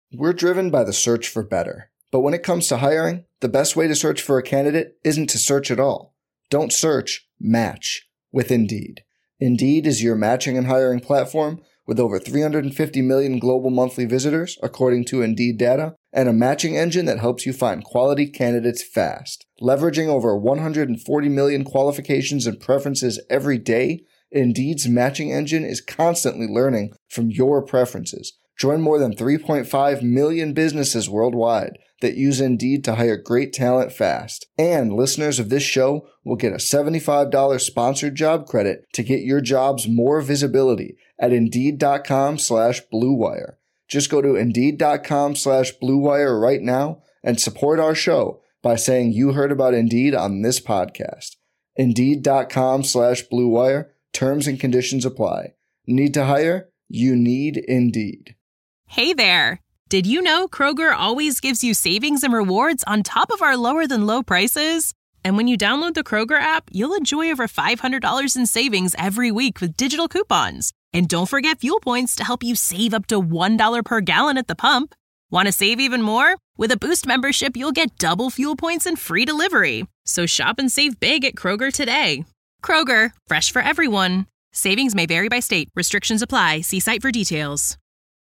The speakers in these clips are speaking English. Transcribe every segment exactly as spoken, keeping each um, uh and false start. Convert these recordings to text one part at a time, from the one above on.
We're driven by the search for better. But when it comes to hiring, the best way to search for a candidate isn't to search at all. Don't search, match with Indeed. Indeed is your matching and hiring platform with over three hundred fifty million global monthly visitors, according to Indeed data, and a matching engine that helps you find quality candidates fast. Leveraging over one hundred forty million qualifications and preferences every day, Indeed's matching engine is constantly learning from your preferences. Join more than three point five million businesses worldwide that use Indeed to hire great talent fast. And listeners of this show will get a seventy-five dollars sponsored job credit to get your jobs more visibility at Indeed.com slash Blue Wire. Just go to Indeed.com slash Blue Wire right now and support our show by saying you heard about Indeed on this podcast. Indeed.com slash Blue Wire. Terms and conditions apply. Need to hire? You need Indeed. Hey there. Did you know Kroger always gives you savings and rewards on top of our lower than low prices? And when you download the Kroger app, you'll enjoy over five hundred dollars in savings every week with digital coupons. And don't forget fuel points to help you save up to one dollar per gallon at the pump. Want to save even more? With a Boost membership, you'll get double fuel points and free delivery. So shop and save big at Kroger today. Kroger, fresh for everyone. Savings may vary by state. Restrictions apply. See site for details.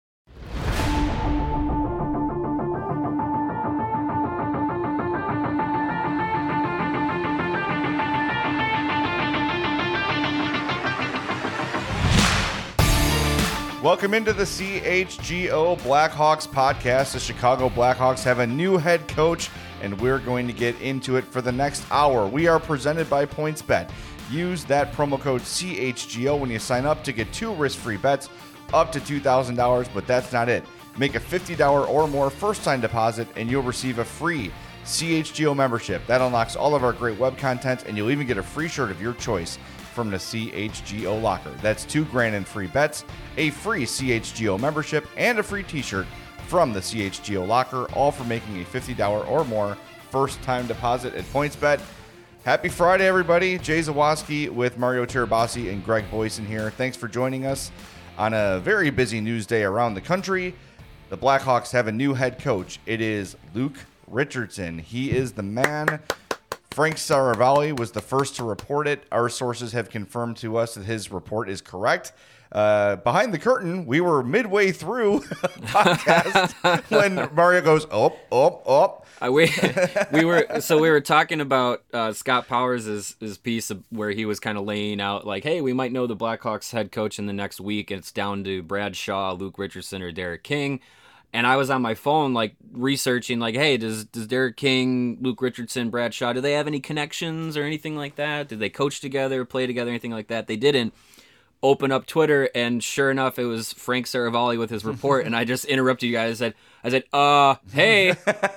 Welcome into the C H G O Blackhawks podcast. The Chicago Blackhawks have a new head coach, and we're going to get into it for the next hour. We are presented by PointsBet. Use that promo code C H G O when you sign up to get two risk-free bets up to two thousand dollars, but that's not it. Make a fifty dollars or more first-time deposit, and you'll receive a free C H G O membership. That unlocks all of our great web content, and you'll even get a free shirt of your choice from the C H G O locker. That's two grand in free bets, a free C H G O membership, and a free t-shirt from the C H G O locker, all for making a fifty dollars or more first-time deposit at PointsBet. Happy Friday, everybody. Jay Zawaski with Mario Tirabassi and Greg Boyson here. Thanks for joining us on a very busy news day around the country. The Blackhawks have a new head coach. It is Luke Richardson. He is the man. Frank Saravalli was the first to report it. Our sources have confirmed to us that his report is correct. Uh, behind the curtain, we were midway through podcast when Mario goes, oh, oh, oh. Uh, we we were so we were talking about uh, Scott Powers' his piece of, where he was kind of laying out like, hey, we might know the Blackhawks head coach in the next week, and it's down to Brad Shaw, Luke Richardson, or Derek King. And I was on my phone, like, researching, like, hey, does does Derek King, Luke Richardson, Brad Shaw, do they have any connections or anything like that? Did they coach together, play together, anything like that? They didn't. Open up Twitter, and sure enough, it was Frank Saravalli with his report, and I just interrupted you guys. I said, I said, uh, hey,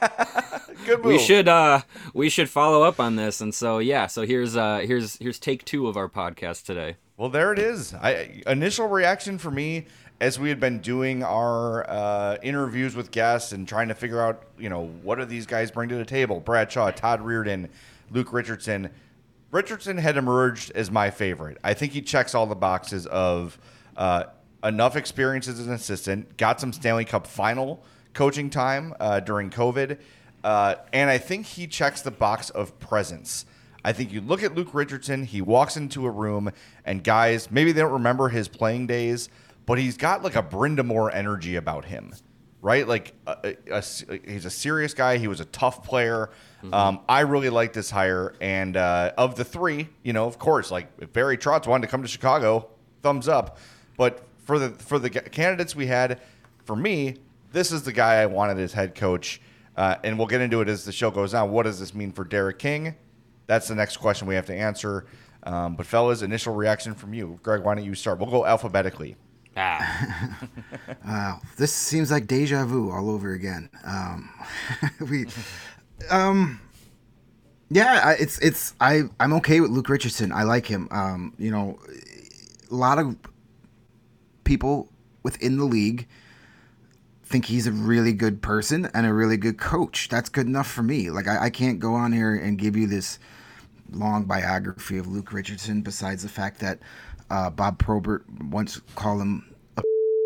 good move. we should uh, we should follow up on this. And so, yeah, so here's uh, here's here's take two of our podcast today. Well, there it is. I, initial reaction for me, as we had been doing our uh, interviews with guests and trying to figure out, you know, what do these guys bring to the table? Brad Shaw, Todd Reardon, Luke Richardson. Richardson had emerged as my favorite. I think he checks all the boxes of uh, enough experience as an assistant, got some Stanley Cup final coaching time uh, during COVID, uh, and I think he checks the box of presence. I think you look at Luke Richardson, he walks into a room, and guys, maybe they don't remember his playing days, but he's got like a Brind'Amour energy about him, right? Like a, a, a, he's a serious guy. He was a tough player. Mm-hmm. Um, I really like this hire. And uh, of the three, you know, of course, like if Barry Trotz wanted to come to Chicago, thumbs up. But for the for the candidates we had, for me, this is the guy I wanted as head coach. Uh, and we'll get into it as the show goes on. What does this mean for Derek King? That's the next question we have to answer. Um, but fellas, initial reaction from you. Greg, why don't you start? We'll go alphabetically. Ah. uh, this seems like deja vu all over again. Um, we, um, yeah, it's it's I I'm okay with Luke Richardson. I like him. Um, you know, a lot of people within the league think he's a really good person and a really good coach. That's good enough for me. Like I, I can't go on here and give you this long biography of Luke Richardson, besides the fact that uh, Bob Probert once called him a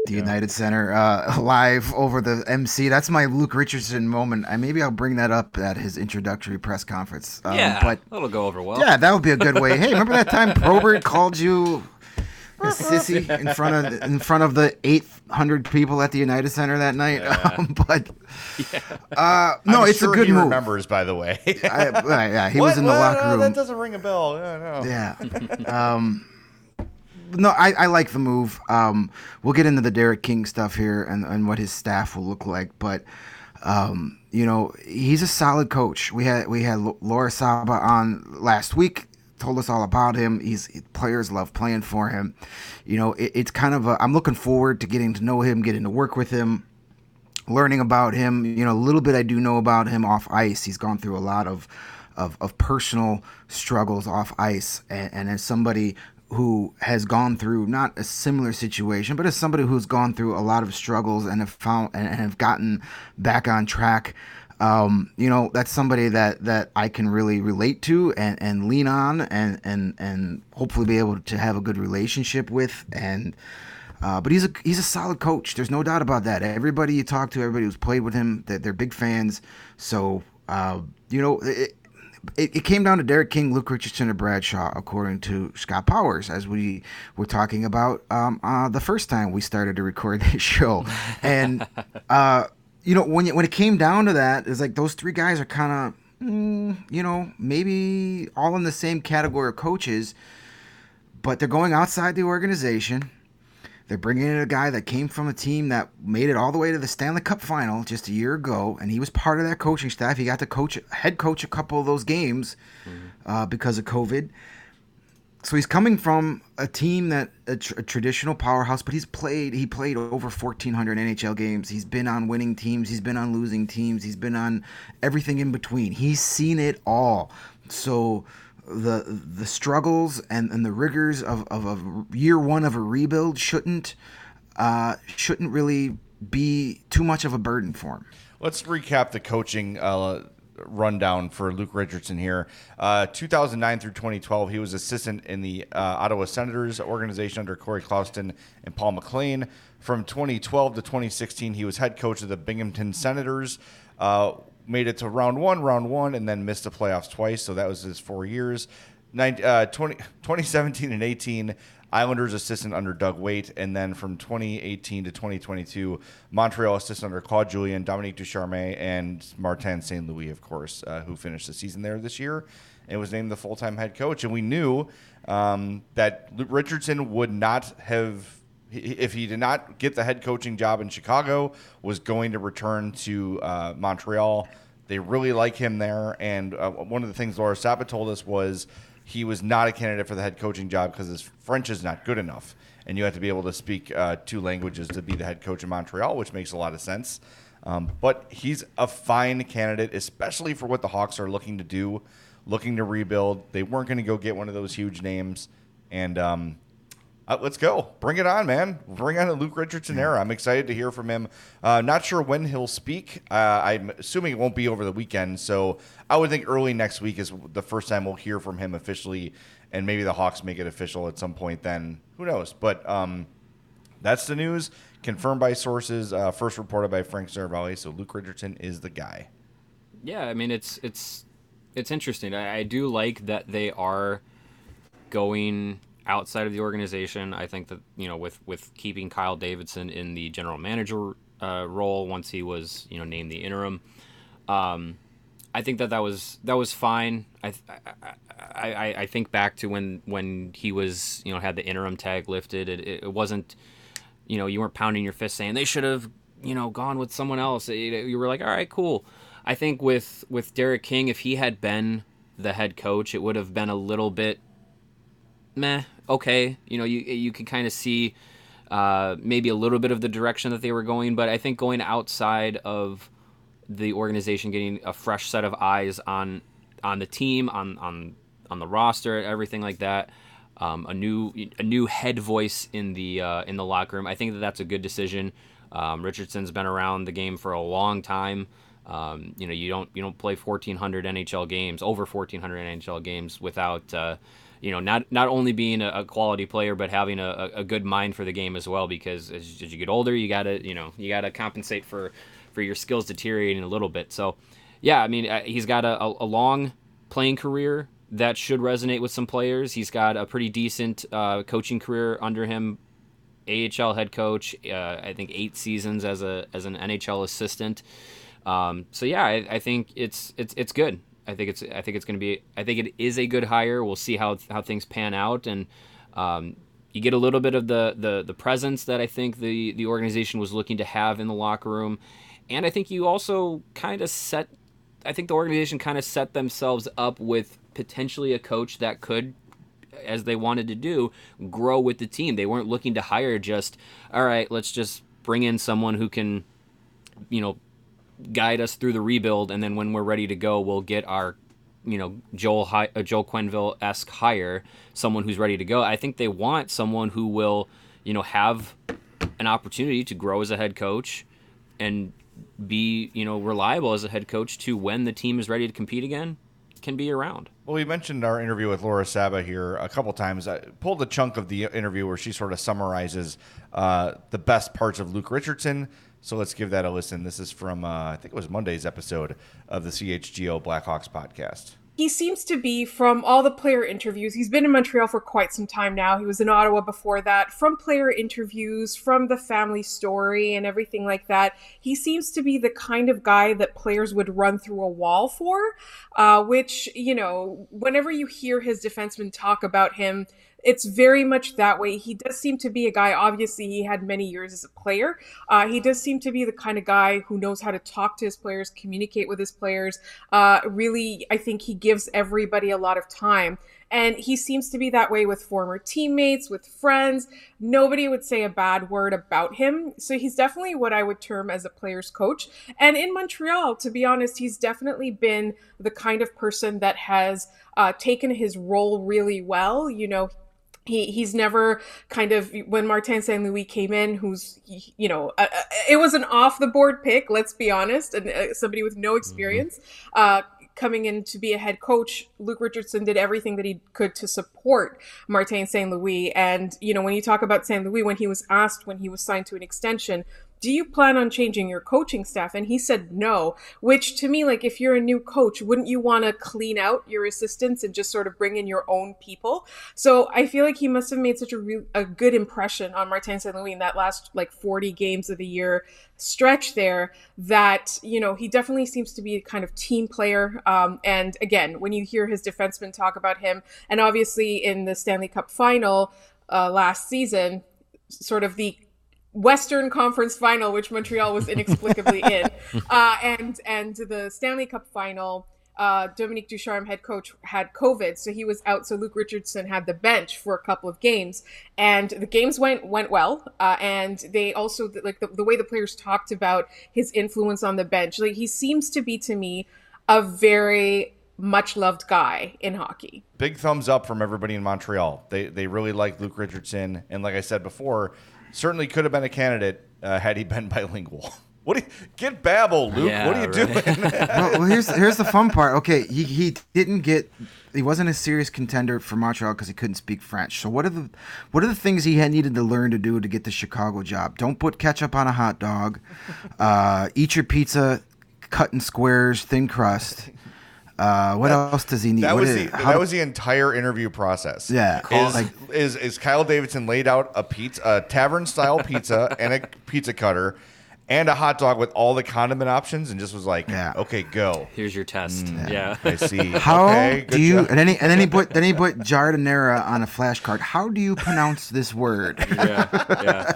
the yeah. United Center uh, live over the M C. That's my Luke Richardson moment. I maybe I'll bring that up at his introductory press conference. Um, yeah, but that'll go over well. Yeah, that would be a good way. Hey, remember that time Probert called you a sissy in front of in front of the eight hundred people at the United Center that night? Yeah. Um, but yeah. uh, no, I'm it's sure a good he move. Remembers, by the way. I, uh, yeah, he what? was in the well, locker no, room. That doesn't ring a bell. Yeah, no. Yeah. Um, No, I, I like the move. Um, we'll get into the Derek King stuff here and, and what his staff will look like, but um, you know, he's a solid coach. We had we had Laura Saba on last week, told us all about him. He's players love playing for him. You know, it, it's kind of a, I'm looking forward to getting to know him, getting to work with him, learning about him. You know, a little bit I do know about him off ice. He's gone through a lot of of, of personal struggles off ice, and, and as somebody who has gone through not a similar situation, but as somebody who's gone through a lot of struggles and have found and have gotten back on track, um, you know, that's somebody that, that I can really relate to and, and lean on and, and, and hopefully be able to have a good relationship with. And, uh, but he's a, he's a solid coach. There's no doubt about that. Everybody you talk to, everybody who's played with him, they're, they're big fans. So, uh, you know, it, It, it came down to Derek King, Luke Richardson, and Bradshaw, according to Scott Powers, as we were talking about um, uh, the first time we started to record this show. And, uh, you know, when you, when it came down to that, it's like those three guys are kind of, mm, you know, maybe all in the same category of coaches, but they're going outside the organization. They're bringing in a guy that came from a team that made it all the way to the Stanley Cup final just a year ago, and he was part of that coaching staff. He got to coach, head coach a couple of those games mm-hmm. uh, because of COVID. So he's coming from a team that a, tr- a traditional powerhouse, but he's played. He played over fourteen hundred N H L games. He's been on winning teams. He's been on losing teams. He's been on everything in between. He's seen it all. So the the struggles and, and the rigors of, of a year one of a rebuild shouldn't uh, shouldn't really be too much of a burden for him. Let's recap the coaching uh, rundown for Luke Richardson here. Uh, two thousand nine through twenty twelve, he was assistant in the uh, Ottawa Senators organization under Corey Clouston and Paul McLean. From twenty twelve to twenty sixteen, he was head coach of the Binghamton Senators. Uh, made it to round one, round one, and then missed the playoffs twice. So that was his four years. Nine, uh, twenty, twenty seventeen and eighteen, Islanders assistant under Doug Waite. And then from twenty eighteen to twenty twenty-two, Montreal assistant under Claude Julien, Dominique Ducharme, and Martin Saint Louis, of course, uh, who finished the season there this year and was named the full-time head coach. And we knew um, that Richardson would not have, if he did not get the head coaching job in Chicago, was going to return to uh, Montreal. They really like him there. And uh, one of the things Laura Saba told us was he was not a candidate for the head coaching job because his French is not good enough. And you have to be able to speak uh, two languages to be the head coach in Montreal, which makes a lot of sense. Um, but he's a fine candidate, especially for what the Hawks are looking to do, looking to rebuild. They weren't going to go get one of those huge names. And um, Uh, let's go. Bring it on, man. Bring on the Luke Richardson era. I'm excited to hear from him. Uh, not sure when he'll speak. Uh, I'm assuming it won't be over the weekend, so I would think early next week is the first time we'll hear from him officially, and maybe the Hawks make it official at some point then. Who knows? But um, that's the news, confirmed by sources, uh, first reported by Frank Saravalli, so Luke Richardson is the guy. Yeah, I mean, it's it's it's interesting. I, I do like that they are going outside of the organization. I think that, you know, with, with keeping Kyle Davidson in the general manager uh, role once he was, you know, named the interim, um, I think that that was that was fine. I, I I I think back to when when he was, you know, had the interim tag lifted. It it wasn't, you know, you weren't pounding your fist saying they should have, you know, gone with someone else. You were like, all right, cool. I think with with Derek King, if he had been the head coach, it would have been a little bit meh, okay. You know, you you can kind of see uh, maybe a little bit of the direction that they were going, but I think going outside of the organization, getting a fresh set of eyes on on the team, on on on the roster, everything like that, um, a new a new head voice in the uh, in the locker room. I think that that's a good decision. Um, Richardson's been around the game for a long time. Um, you know, you don't you don't play fourteen hundred N H L games, over fourteen hundred N H L games without uh, you know, not not only being a, a quality player, but having a, a good mind for the game as well. Because as, as you get older, you gotta, you know, you gotta compensate for, for your skills deteriorating a little bit. So, yeah, I mean, he's got a, a long playing career that should resonate with some players. He's got a pretty decent uh, coaching career under him. A H L head coach, uh, I think eight seasons as a as an N H L assistant. Um, so yeah, I, I think it's it's it's good. I think it's I think it's going to be I think it is a good hire. We'll see how how things pan out, and um, you get a little bit of the, the the presence that I think the the organization was looking to have in the locker room, and I think you also kind of set. I think the organization kind of set themselves up with potentially a coach that could, as they wanted to do, grow with the team. They weren't looking to hire just, all right, let's just bring in someone who can, you know, guide us through the rebuild, and then when we're ready to go, we'll get our, you know, Joel Hi- uh, Joel Quenneville-esque hire, someone who's ready to go. I think they want someone who will, you know, have an opportunity to grow as a head coach and be, you know, reliable as a head coach to when the team is ready to compete again, can be around. Well, we mentioned our interview with Laura Saba here a couple times. I pulled a chunk of the interview where she sort of summarizes uh, the best parts of Luke Richardson. So let's give that a listen. This is from, uh, I think it was Monday's episode of the C H G O Blackhawks podcast. He seems to be, from all the player interviews, he's been in Montreal for quite some time now. He was in Ottawa before that. From player interviews, from the family story and everything like that, he seems to be the kind of guy that players would run through a wall for, uh, which, you know, whenever you hear his defensemen talk about him, it's very much that way. He does seem to be a guy, obviously he had many years as a player. Uh, he does seem to be the kind of guy who knows how to talk to his players, communicate with his players. Uh, really, I think he gives everybody a lot of time. And he seems to be that way with former teammates, with friends. Nobody would say a bad word about him. So he's definitely what I would term as a player's coach. And in Montreal, to be honest, he's definitely been the kind of person that has uh, taken his role really well. You know, He he's never kind of, when Martin Saint Louis came in, who's, you know, uh, it was an off the board pick, let's be honest, and uh, somebody with no experience, mm-hmm. uh, coming in to be a head coach. Luke Richardson did everything that he could to support Martin Saint Louis. And, you know, when you talk about Saint Louis, when he was asked, when he was signed to an extension, do you plan on changing your coaching staff? And he said no, which to me, like, if you're a new coach, wouldn't you want to clean out your assistants and just sort of bring in your own people? So I feel like he must have made such a, re- a good impression on Martin Saint Louis in that last like forty games of the year stretch there, that, you know, he definitely seems to be a kind of team player. Um, and again, when you hear his defensemen talk about him, and obviously in the Stanley Cup final uh, last season, sort of the Western Conference final, which Montreal was inexplicably in, uh, and and the Stanley Cup final, uh, Dominique Ducharme, head coach, had COVID, so he was out. So Luke Richardson had the bench for a couple of games, and the games went went well. Uh, and they also, like the, the way the players talked about his influence on the bench, like he seems to be, to me, a very much loved guy in hockey. Big thumbs up from everybody in Montreal. They they really like Luke Richardson, and like I said before, certainly could have been a candidate uh, had he been bilingual. What do you, get Babel, Luke? Yeah, what are you right. doing? well, well, here's here's the fun part. Okay, he he didn't get, he wasn't a serious contender for Montreal because he couldn't speak French. So what are the what are the things he had needed to learn to do to get the Chicago job? Don't put ketchup on a hot dog. Uh, eat your pizza cut in squares, thin crust. Uh, what that, else does he need? That what was is, the that do, was the entire interview process. Yeah, is, like, is is Kyle Davidson laid out a pizza, a tavern style pizza, and a pizza cutter, and a hot dog with all the condiment options, and just was like, yeah. okay, go. Here's your test. Mm, yeah. I see. How okay, do you? job. And then he and then he put then he put Jardinera on a flashcard. How do you pronounce this word? Yeah.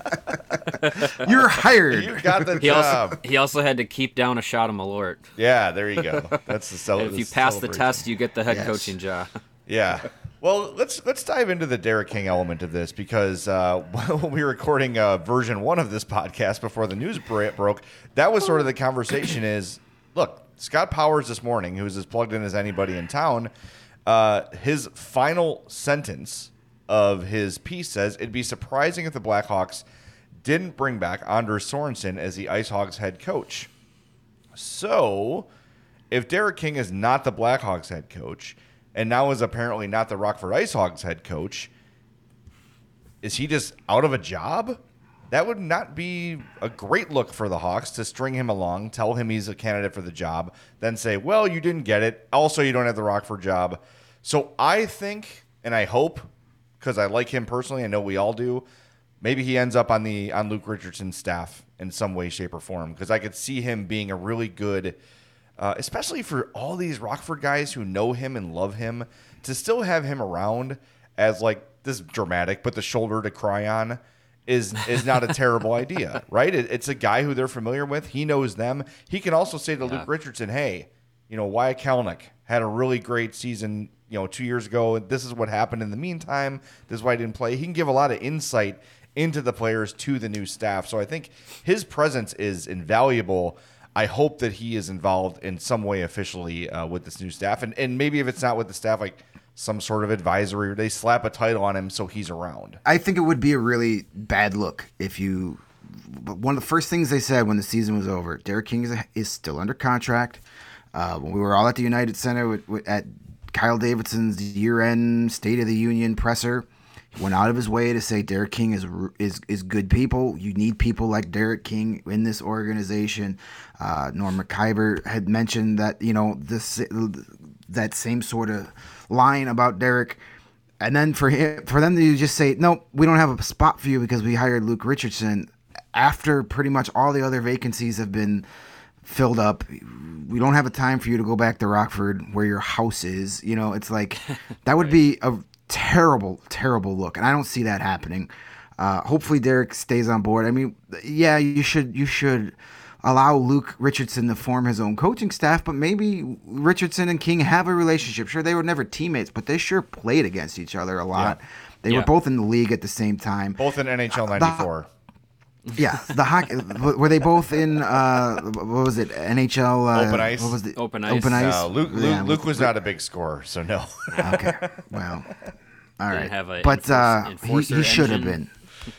Yeah. You're hired. You got the He job. also, he also had to keep down a shot of Malort. Yeah, there you go. That's the cel- If you the pass the celebration. test, you get the head Yes. coaching job. Yeah. Well, let's let's dive into the Derek King element of this, because uh, when we were recording uh, version one of this podcast before the news bro- broke, that was sort of the conversation is, look, Scott Powers this morning, who's as plugged in as anybody in town, uh, his final sentence of his piece says, it'd be surprising if the Blackhawks didn't bring back Anders Sorensen as the Ice Hogs head coach. So if Derek King is not the Blackhawks head coach, and now is apparently not the Rockford IceHogs head coach. Is he just out of a job? That would not be a great look for the Hawks to string him along, tell him he's a candidate for the job, then say, well, you didn't get it. Also, you don't have the Rockford job. So I think, and I hope, because I like him personally, I know we all do, maybe he ends up on the on Luke Richardson's staff in some way, shape, or form, because I could see him being a really good, uh, especially for all these Rockford guys who know him and love him, to still have him around as like this dramatic, but the shoulder to cry on is is not a terrible idea, right? It, it's a guy who they're familiar with. He knows them. He can also say to yeah. Luke Richardson, hey, you know, Wyatt Kalnick had a really great season, you know, two years ago. This is what happened in the meantime. This is why I didn't play. He can give a lot of insight into the players to the new staff. So I think his presence is invaluable. I hope that he is involved in some way officially uh, with this new staff. And and maybe if it's not with the staff, like some sort of advisory, or they slap a title on him so he's around. I think it would be a really bad look if you – one of the first things they said when the season was over, Derek King is, is still under contract. Uh, when we were all at the United Center with, with, at Kyle Davidson's year-end State of the Union presser, he went out of his way to say Derek King is is is good people. You need people like Derek King in this organization. Uh, Norm McIver had mentioned that, you know, this that same sort of line about Derek. And then for him, for them to just say, no, we don't have a spot for you because we hired Luke Richardson after pretty much all the other vacancies have been filled up. We don't have a time for you to go back to Rockford where your house is. You know, it's like that would right. be a terrible, terrible look. And I don't see that happening. Uh, hopefully Derek stays on board. I mean, yeah, you should, you should allow Luke Richardson to form his own coaching staff, but maybe Richardson and King have a relationship. Sure, they were never teammates, but they sure played against each other a lot. Yeah. They yeah. were both in the league at the same time. Both in N H L ninety-four. Uh, the, yeah, the hockey. Were they both in? Uh, what was it? N H L uh, Open Ice. What was the Open Ice? Open Ice. No, Luke. Yeah, Luke, Luke was not a big scorer, so no. Okay. Well. All right. Have a but enforce, uh, he, he should have been.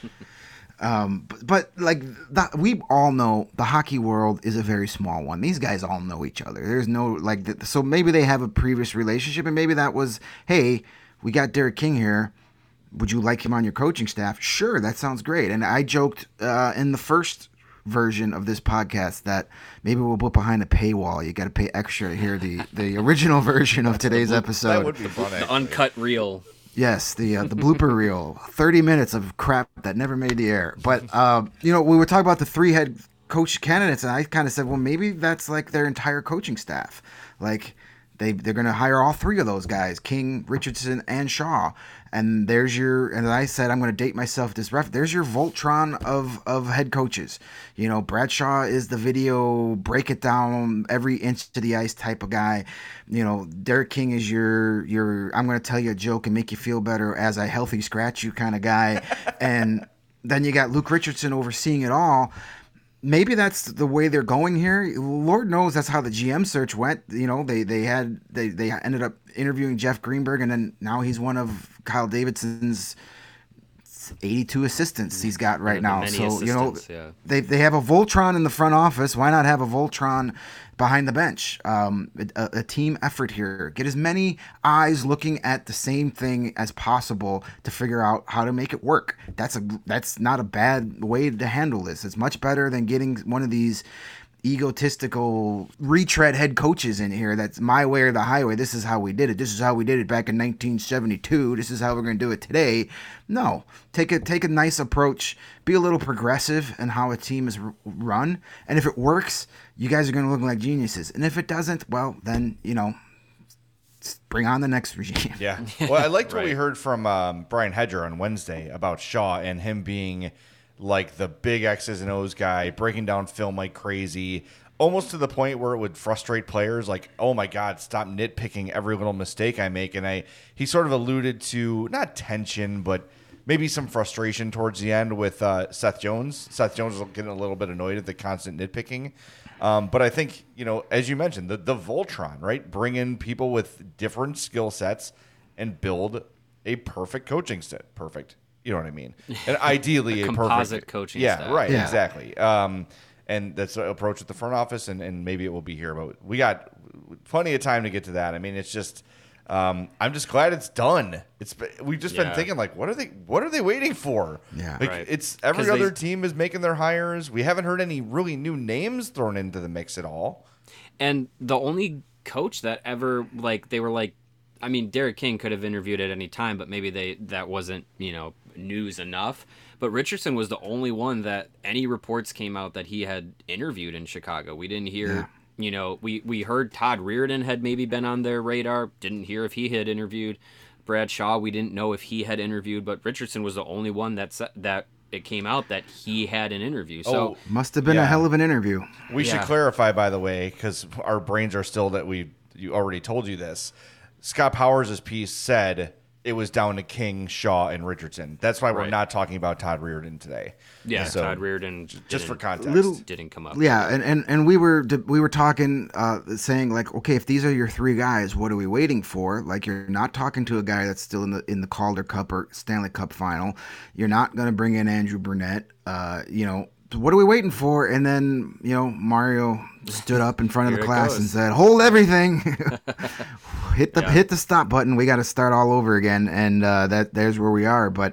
Um, but, but like the, we all know the hockey world is a very small one. These guys all know each other. There's no like, the, so maybe they have a previous relationship, and maybe that was, hey, we got Derek King here. Would you like him on your coaching staff? Sure, that sounds great. And I joked uh, in the first version of this podcast that maybe we'll put behind a paywall. You got to pay extra to hear the the original version of today's episode. That would be fun. The uncut reel. Yes, the uh, the blooper reel, thirty minutes of crap that never made the air. But uh, you know, we were talking about the three head coach candidates, and I kind of said, well, maybe that's like their entire coaching staff. Like they they're going to hire all three of those guys, King, Richardson, and Shaw. And there's your, and I said, I'm going to date myself this ref. There's your Voltron of, of head coaches. You know, Bradshaw is the video, break it down every inch to the ice type of guy. You know, Derek King is your, your, I'm going to tell you a joke and make you feel better as I healthy scratch you kind of guy. And then you got Luke Richardson overseeing it all. Maybe that's the way they're going here. Lord knows that's how the G M search went. You know, they they had they, they ended up interviewing Jeff Greenberg, and then now he's one of Kyle Davidson's eighty-two assistants he's got right now. So you know, yeah. they they have a Voltron in the front office. Why not have a Voltron behind the bench? Um, a, a team effort here. Get as many eyes looking at the same thing as possible to figure out how to make it work. That's a that's not a bad way to handle this. It's much better than getting one of these egotistical retread head coaches in here. That's my way or the highway. This is how we did it. This is how we did it back in nineteen seventy-two. This is how we're going to do it today. No, take a take a nice approach. Be a little progressive in how a team is run. And if it works, you guys are going to look like geniuses. And if it doesn't, well, then, you know, bring on the next regime. Yeah. Well, I liked right. what we heard from um, Brian Hedger on Wednesday about Shaw and him being like the big X's and O's guy, breaking down film like crazy, almost to the point where it would frustrate players. Like, oh my God, stop nitpicking every little mistake I make. And I, he sort of alluded to not tension, but maybe some frustration towards the end with uh, Seth Jones. Seth Jones was getting a little bit annoyed at the constant nitpicking. Um, but I think, you know, as you mentioned, the, the Voltron, right? Bring in people with different skill sets and build a perfect coaching set. Perfect. You know what I mean? And ideally, a, a composite perfect coaching yeah, staff. Right, yeah. exactly. Um, and that's the approach at the front office, and, and maybe it will be here. But we got plenty of time to get to that. I mean, it's just Um, I'm just glad it's done. It's we've just Yeah. been thinking like, what are they? What are they waiting for? Yeah. like Right. it's every 'Cause they- other team is making their hires. We haven't heard any really new names thrown into the mix at all. And the only coach that ever like they were like, I mean, Derek King could have interviewed at any time, but maybe they that wasn't you know news enough. But Richardson was the only one that any reports came out that he had interviewed in Chicago. We didn't hear. Yeah. You know, we, we heard Todd Reardon had maybe been on their radar. Didn't hear if he had interviewed. Brad Shaw, we didn't know if he had interviewed, but Richardson was the only one that sa- that it came out that he had an interview. So Oh, Must have been Yeah. a hell of an interview. We should Yeah. clarify, by the way, because our brains are still that we you already told you this. Scott Powers' piece said it was down to King, Shaw, and Richardson. That's why we're Right. not talking about Todd Reardon today. yeah, So, Todd Reardon just for didn't- context. Little- didn't come up. Yeah, and, and, and we were we were talking, uh, saying like, okay, if these are your three guys, what are we waiting for? Like, you're not talking to a guy that's still in the in the Calder Cup or Stanley Cup final. You're not going to bring in Andrew Burnett. Uh, you know, what are we waiting for? And then you know, Mario stood up in front of Here the it class goes. and said, "Hold everything, hit the Yeah. hit the stop button. We got to start all over again." And uh, that there's where we are. But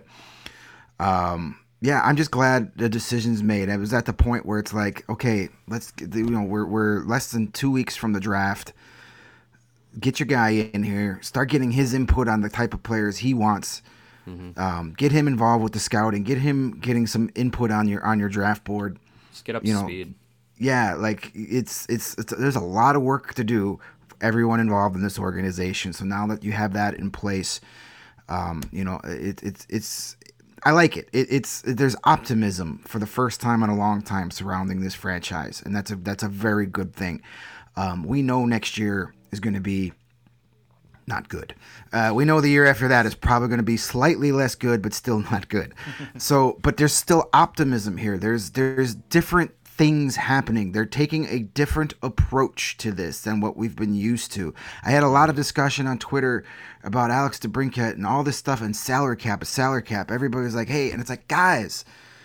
um, yeah, I'm just glad the decision's made. I was at the point where it's like, okay, let's get the- you know we're we're less than two weeks from the draft. Get your guy in here. Start getting his input on the type of players he wants. Um, get him involved with the scouting. Get him getting some input on your on your draft board. Just get up You to know, speed. Yeah, like it's, it's it's there's a lot of work to do for everyone involved in this organization. So now that you have that in place, um, you know, it, it's it's I like it. it. It's there's optimism for the first time in a long time surrounding this franchise, and that's a that's a very good thing. Um, we know next year is going to be not good. Uh, we know the year after that is probably going to be slightly less good, but still not good. So, but there's still optimism here. There's there's different things happening. They're taking a different approach to this than what we've been used to. I had a lot of discussion on Twitter about Alex DeBrincat and all this stuff and salary cap, a salary cap. Everybody was like, hey, and it's like, guys,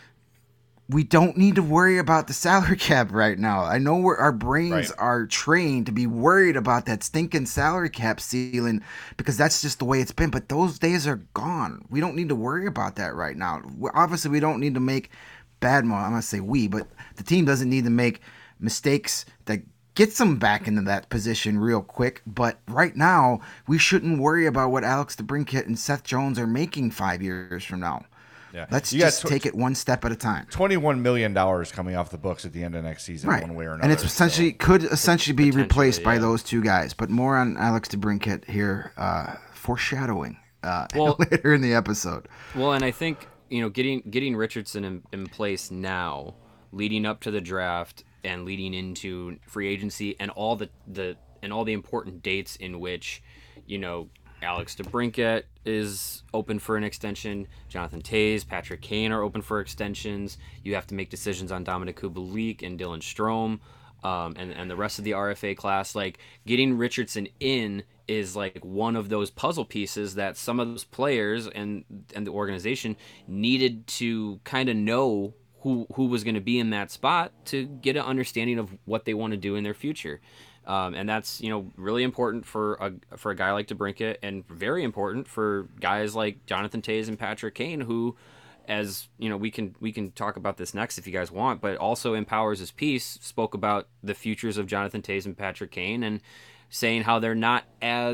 we don't need to worry about the salary cap right now. I know where our brains Right. are trained to be worried about that stinking salary cap ceiling because that's just the way it's been. But those days are gone. We don't need to worry about that right now. We- Obviously, we don't need to make bad mo. I'm gonna say we, but the team doesn't need to make mistakes that gets them back into that position real quick. But right now, we shouldn't worry about what Alex DeBrincat and Seth Jones are making five years from now. Yeah. Let's You got just tw- take it one step at a time. twenty-one million dollars coming off the books at the end of next season, Right, one way or another. and it's essentially could essentially be Potentially, replaced by yeah. those two guys. But more on Alex DeBrincat here, uh, foreshadowing uh, Well- later in the episode. Well, and I think you know getting getting Richardson in, in place now, leading up to the draft and leading into free agency, and all the, the and all the important dates in which you know Alex DeBrincat is open for an extension, Jonathan Toews, Patrick Kane are open for extensions. You have to make decisions on Dominic Kubalik and Dylan Strome, um, and and the rest of the R F A class. Like getting Richardson in is like one of those puzzle pieces that some of those players and and the organization needed to kind of know who who was going to be in that spot to get an understanding of what they want to do in their future. Um, and that's you know really important for a for a guy like DeBrincat, and very important for guys like Jonathan Toews and Patrick Kane, who, as you know, we can we can talk about this next if you guys want, but also in Powers' piece spoke about the futures of Jonathan Toews and Patrick Kane, and saying how they're not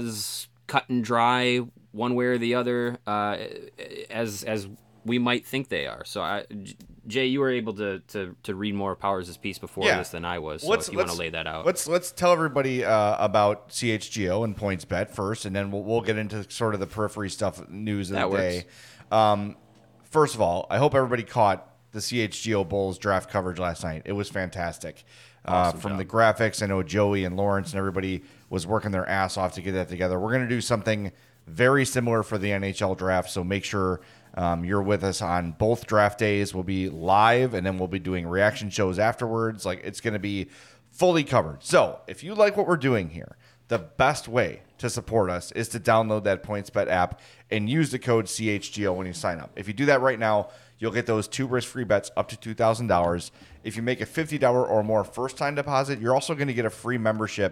as cut and dry one way or the other uh, as as we might think they are. So, I, Jay, you were able to, to, to read more of Powers' piece before Yeah. this than I was. So Let's- if you want to let's- lay that out. Let's let's tell everybody uh, about C H G O and PointsBet first, and then we'll we'll get into sort of the periphery stuff, news of That the works. day. Um, first of all, I hope everybody caught the C H G O Bulls draft coverage last night. It was fantastic. Uh, Awesome from job. the graphics, I know Joey and Lawrence and everybody was working their ass off to get that together. We're going to do something very similar for the N H L draft, so make sure um, you're with us on both draft days. We'll be live, and then we'll be doing reaction shows afterwards. Like, it's going to be fully covered. So if you like what we're doing here, the best way to support us is to download that PointsBet app and use the code C H G O when you sign up. If you do that right now, you'll get those two risk-free bets up to two thousand dollars. If you make a fifty dollars or more first-time deposit, you're also going to get a free membership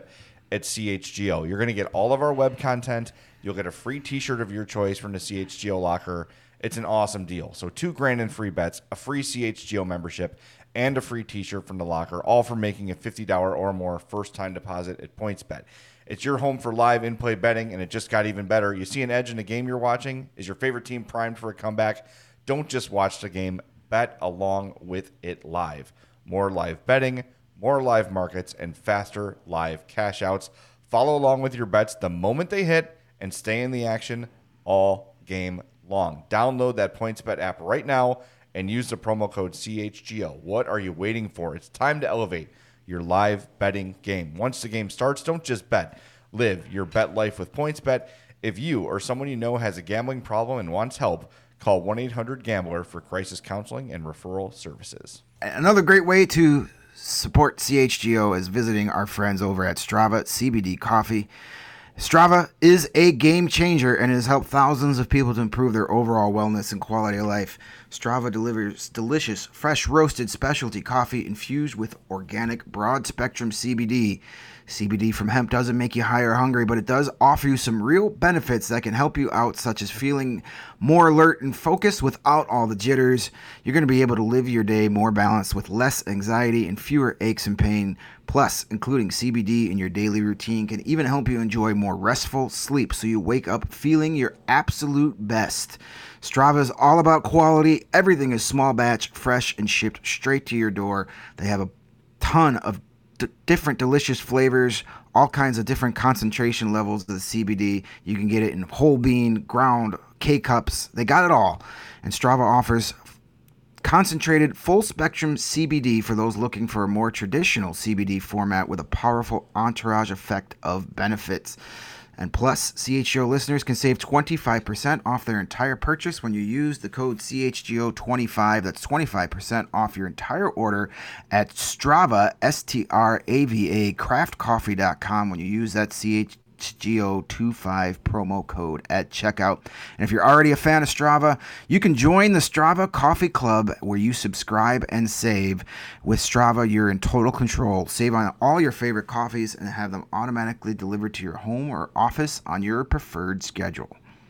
at C H G O. You're going to get all of our web content. You'll get a free t-shirt of your choice from the C H G O locker. It's an awesome deal. So two grand in free bets, a free C H G O membership, and a free t-shirt from the locker, all for making a fifty dollars or more first-time deposit at PointsBet. It's your home for live in-play betting, and it just got even better. You see an edge in the game you're watching? Is your favorite team primed for a comeback? Don't just watch the game. Bet along with it live. More live betting, more live markets, and faster live cash outs. Follow along with your bets the moment they hit and stay in the action all game long. Download that PointsBet app right now and use the promo code C H G O. What are you waiting for? It's time to elevate your live betting game. Once the game starts, don't just bet. Live your bet life with PointsBet. If you or someone you know has a gambling problem and wants help, call one eight hundred gambler for crisis counseling and referral services. Another great way to support C H G O is visiting our friends over at Strava C B D Coffee. Strava is a game changer and has helped thousands of people to improve their overall wellness and quality of life. Strava delivers delicious, fresh roasted specialty coffee infused with organic broad-spectrum C B D. C B D from hemp doesn't make you high or hungry, but it does offer you some real benefits that can help you out, such as feeling more alert and focused without all the jitters. You're going to be able to live your day more balanced with less anxiety and fewer aches and pain. Plus, including C B D in your daily routine can even help you enjoy more restful sleep so you wake up feeling your absolute best. Strava is all about quality. Everything is small batch, fresh, and shipped straight to your door. They have a ton of d- different delicious flavors, all kinds of different concentration levels of the C B D. You can get it in whole bean, ground, K-cups. They got it all. And Strava offers concentrated full-spectrum C B D for those looking for a more traditional C B D format with a powerful entourage effect of benefits. And plus, C H G O listeners can save twenty-five percent off their entire purchase when you use the code C H G O twenty-five. That's twenty-five percent off your entire order at Strava, S T R A V A, craft coffee dot com when you use that C H G O twenty-five promo code at checkout. And if you're already a fan of Strava, you can join the Strava Coffee Club where you subscribe and save. With Strava, you're in total control. Save on all your favorite coffees and have them automatically delivered to your home or office on your preferred schedule.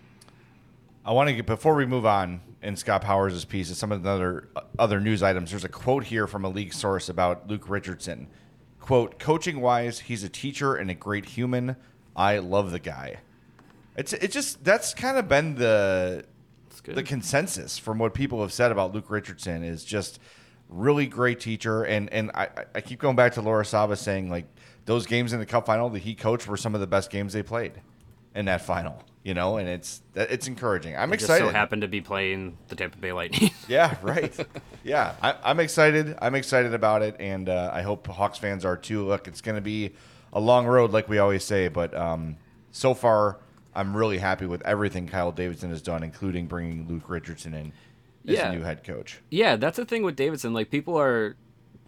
I want to get, before we move on in Scott Powers' piece and some of the other, other news items, there's a quote here from a league source about Luke Richardson. Quote, coaching-wise, he's a teacher and a great human. I love the guy. It's it just that's kind of been the the consensus from what people have said about Luke Richardson is just really great teacher. And and I, I keep going back to Laura Saba saying like those games in the Cup final that he coached were some of the best games they played in that final. You know, and it's it's encouraging. I'm they excited. Just so happened to be playing the Tampa Bay Lightning. Yeah, right. Yeah, I, I'm excited. I'm excited about it, and uh, I hope Hawks fans are too. Look, it's going to be a long road, like we always say, but um, so far, I'm really happy with everything Kyle Davidson has done, including bringing Luke Richardson in as yeah. a new head coach. Yeah, that's the thing with Davidson. Like, people are,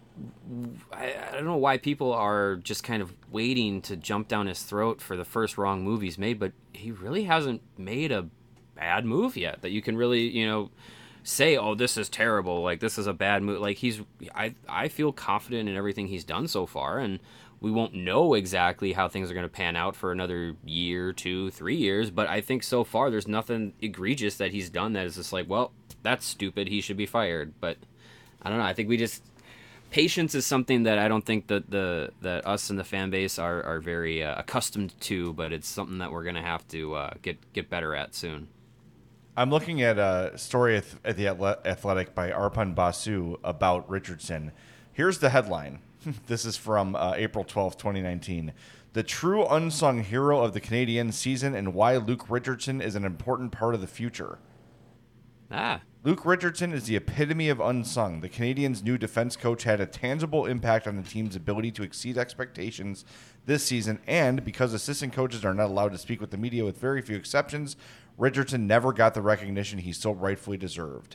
I, I don't know why people are just kind of waiting to jump down his throat for the first wrong move he's made, but he really hasn't made a bad move yet that you can really, you know, say, oh, this is terrible. Like, this is a bad move. Like, he's, I, I feel confident in everything he's done so far, and we won't know exactly how things are going to pan out for another year, two, three years. But I think so far there's nothing egregious that he's done that is just like, well, that's stupid. He should be fired. But I don't know. I think we just patience is something that I don't think that the that us and the fan base are are very uh, accustomed to. But it's something that we're going to have to uh, get get better at soon. I'm looking at a story at the Athletic by Arpan Basu about Richardson. Here's the headline. This is from uh, April twelfth, twenty nineteen. The true unsung hero of the Canadiens season and why Luke Richardson is an important part of the future. Ah. Luke Richardson is the epitome of unsung. The Canadiens' new defense coach had a tangible impact on the team's ability to exceed expectations this season, and because assistant coaches are not allowed to speak with the media with very few exceptions, Richardson never got the recognition he so rightfully deserved.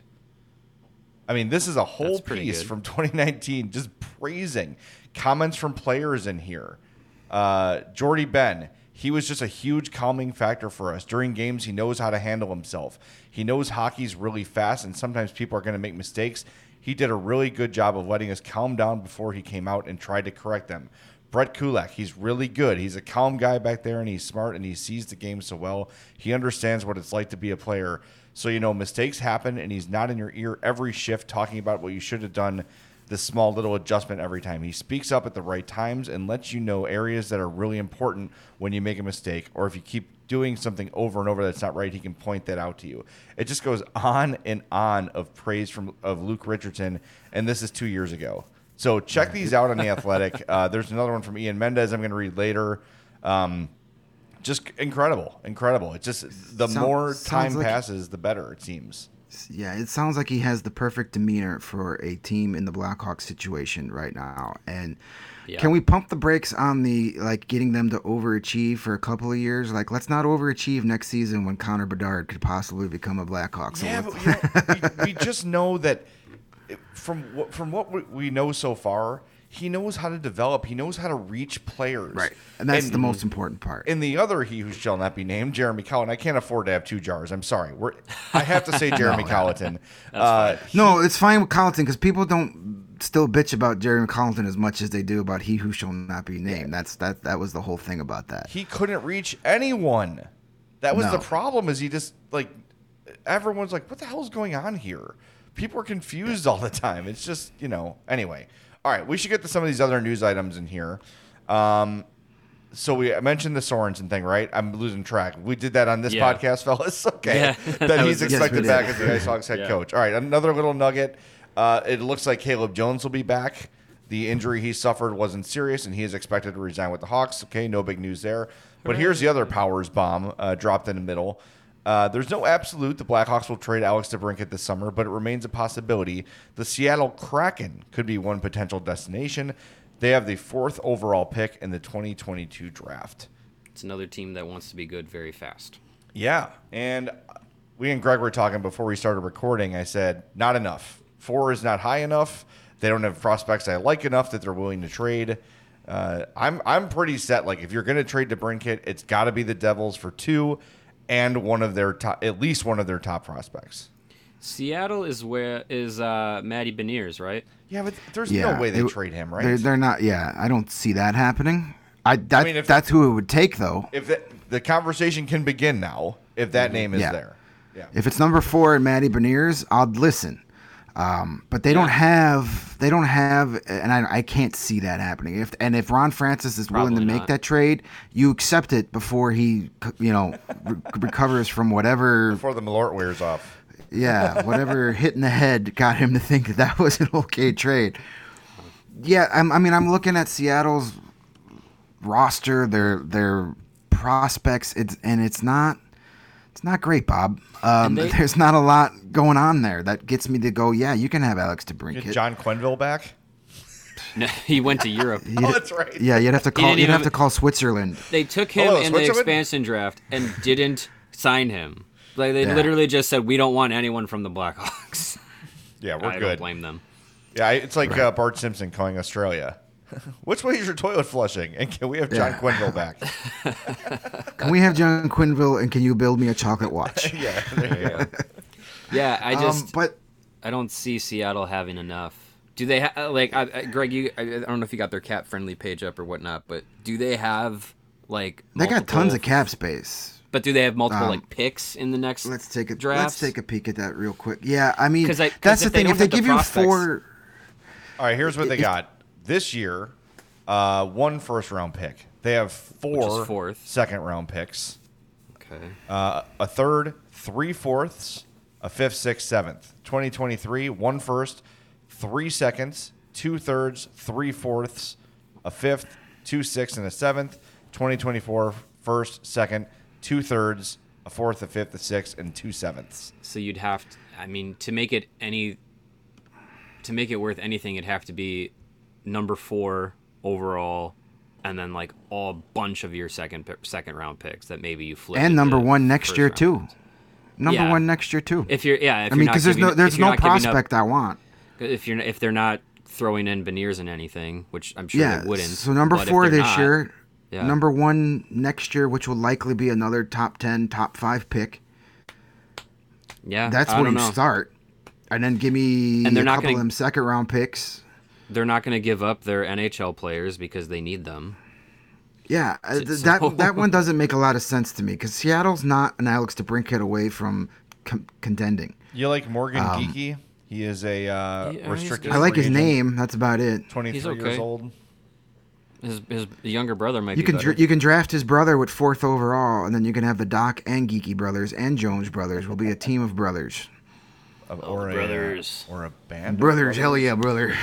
I mean, this is a whole piece good. from twenty nineteen just praising comments from players in here. Uh, Jordy Ben, he was just a huge calming factor for us. During games, he knows how to handle himself. He knows hockey's really fast, and sometimes people are going to make mistakes. He did a really good job of letting us calm down before he came out and tried to correct them. Brett Kulak, he's really good. He's a calm guy back there, and he's smart, and he sees the game so well. He understands what it's like to be a player. So, you know, mistakes happen, and he's not in your ear every shift talking about what you should have done, this small little adjustment every time. He speaks up at the right times and lets you know areas that are really important when you make a mistake, or if you keep doing something over and over that's not right, he can point that out to you. It just goes on and on of praise from of Luke Richardson, and this is two years ago. So check these out on The Athletic. Uh, there's another one from Ian Mendez I'm going to read later. Um, just incredible, incredible. It's just the Sound, more time like, passes, the better it seems. Yeah, it sounds like he has the perfect demeanor for a team in the Blackhawks situation right now. And yeah. Can we pump the brakes on the like getting them to overachieve for a couple of years? Like, let's not overachieve next season when Connor Bedard could possibly become a Blackhawk. So yeah, but, you know, we, we just know that. From what from what we know so far, he knows how to develop. He knows how to reach players. Right, and that's and, the most important part. And the other, he who shall not be named, Jeremy Colliton. I can't afford to have two jars. I'm sorry. We're, I have to say Jeremy no, Colliton. Uh, no, it's fine with Colliton because people don't still bitch about Jeremy Colliton as much as they do about he who shall not be named. Yeah. That's that. That was the whole thing about that. He couldn't reach anyone. That was no. the problem. Is he just like everyone's like, what the hell is going on here? People are confused all the time. It's just, you know, anyway. All right, we should get to some of these other news items in here. Um, so we mentioned the Sorensen thing, right? I'm losing track. We did that on this yeah. podcast, fellas. Okay. Yeah. That he's expected yes, back as the Ice Hawks head yeah. coach. All right, another little nugget. Uh, it looks like Caleb Jones will be back. The injury he suffered wasn't serious, and he is expected to resign with the Hawks. Okay, no big news there. But here's the other Powers bomb uh, dropped in the middle. Uh, there's no absolute the Blackhawks will trade Alex DeBrincat this summer, but it remains a possibility. The Seattle Kraken could be one potential destination. They have the fourth overall pick in the twenty twenty-two draft. It's another team that wants to be good very fast. Yeah, and we and Greg were talking before we started recording. I said, not enough. Four is not high enough. They don't have prospects I like enough that they're willing to trade. Uh, I'm I'm pretty set. Like, if you're going to trade DeBrincat, it's got to be the Devils for two. And one of their top, at least one of their top prospects. Seattle is where is uh, Matty Beniers, right? Yeah, but there's yeah, no way they it, trade him, right? They're, they're not. Yeah, I don't see that happening. I that I mean, if, that's who it would take, though. If the, the conversation can begin now, if that mm-hmm. name is yeah. there. Yeah. If it's number four and Matty Beniers, I'd listen. Um, but they yeah. don't have, they don't have, and I, I can't see that happening. If and if Ron Francis is Probably willing to make not. that trade, you accept it before he, you know, re- recovers from whatever. Before the Malort wears off. Yeah, whatever hit in the head got him to think that that was an okay trade. Yeah, I'm, I mean, I'm looking at Seattle's roster, their their prospects, it's and it's not. It's not great, Bob. Um, they, there's not a lot going on there that gets me to go, yeah, you can have Alex DeBrincat. Get John Quenneville back? No, he went to Europe. Oh, that's right. Yeah, you'd have to call. You'd even, have to call Switzerland. They took him Hello, in the expansion draft and didn't sign him. Like they yeah. literally just said, we don't want anyone from the Blackhawks. Yeah, we're I good. I don't blame them. Yeah, it's like right. uh, Bart Simpson calling Australia. Which way is your toilet flushing? And can we have John yeah. Quenneville back? Can we have John Quenneville, and can you build me a chocolate watch? Yeah, there you go. Yeah, I just, um, but I don't see Seattle having enough. Do they have, like, I, I, Greg, you, I, I don't know if you got their cap friendly page up or whatnot, but do they have, like, they multiple, got tons of cap space. But do they have multiple, um, like, picks in the next Let's take a drafts? Let's take a peek at that real quick. Yeah, I mean, Cause I, cause that's the thing. They if they give give the you prospects, four, All right, here's what they if, got. This year, uh, one first-round pick. They have four fourth. second-round picks. Okay. Uh, a third, three fourths, a fifth, sixth, seventh. twenty twenty-three, one first, three seconds, two thirds, three fourths, a fifth, two sixths, and a seventh. twenty twenty-four, first, second, two thirds, a fourth, a fifth, a sixth, and two sevenths. So you'd have to, I mean, to make it any, to make it worth anything, it'd have to be number four overall, and then like all bunch of your second second round picks that maybe you flip. and number one next year too. Round. Number Yeah. one next year too. If you're, yeah, if I you're mean, not because there's giving- no there's if you're no not giving up- prospect I want. If you're if they're not throwing in Beniers and anything, which I'm sure Yeah. they wouldn't. So number but if four they're this not- year, yeah. number one next year, which will likely be another top ten, top five pick. Yeah, That's I where don't you know. start, and then give me And they're a not couple gonna- of them second round picks. they're not going to give up their N H L players because they need them. Yeah, uh, th- So- that that one doesn't make a lot of sense to me because Seattle's not an Alex DeBrincat away from com- contending. You like Morgan Um, Geekie? He is a uh, Yeah, he's restricted. good. I like free his agent, name. That's about it. twenty-three He's okay. years old. His his younger brother might You be can better. dr- you can draft his brother with fourth overall, and then you can have the Doc and Geeky brothers and Jones brothers. Will be a team of brothers. Of- Oh, or brothers. A, or a band. of Brothers, hell yeah, brother.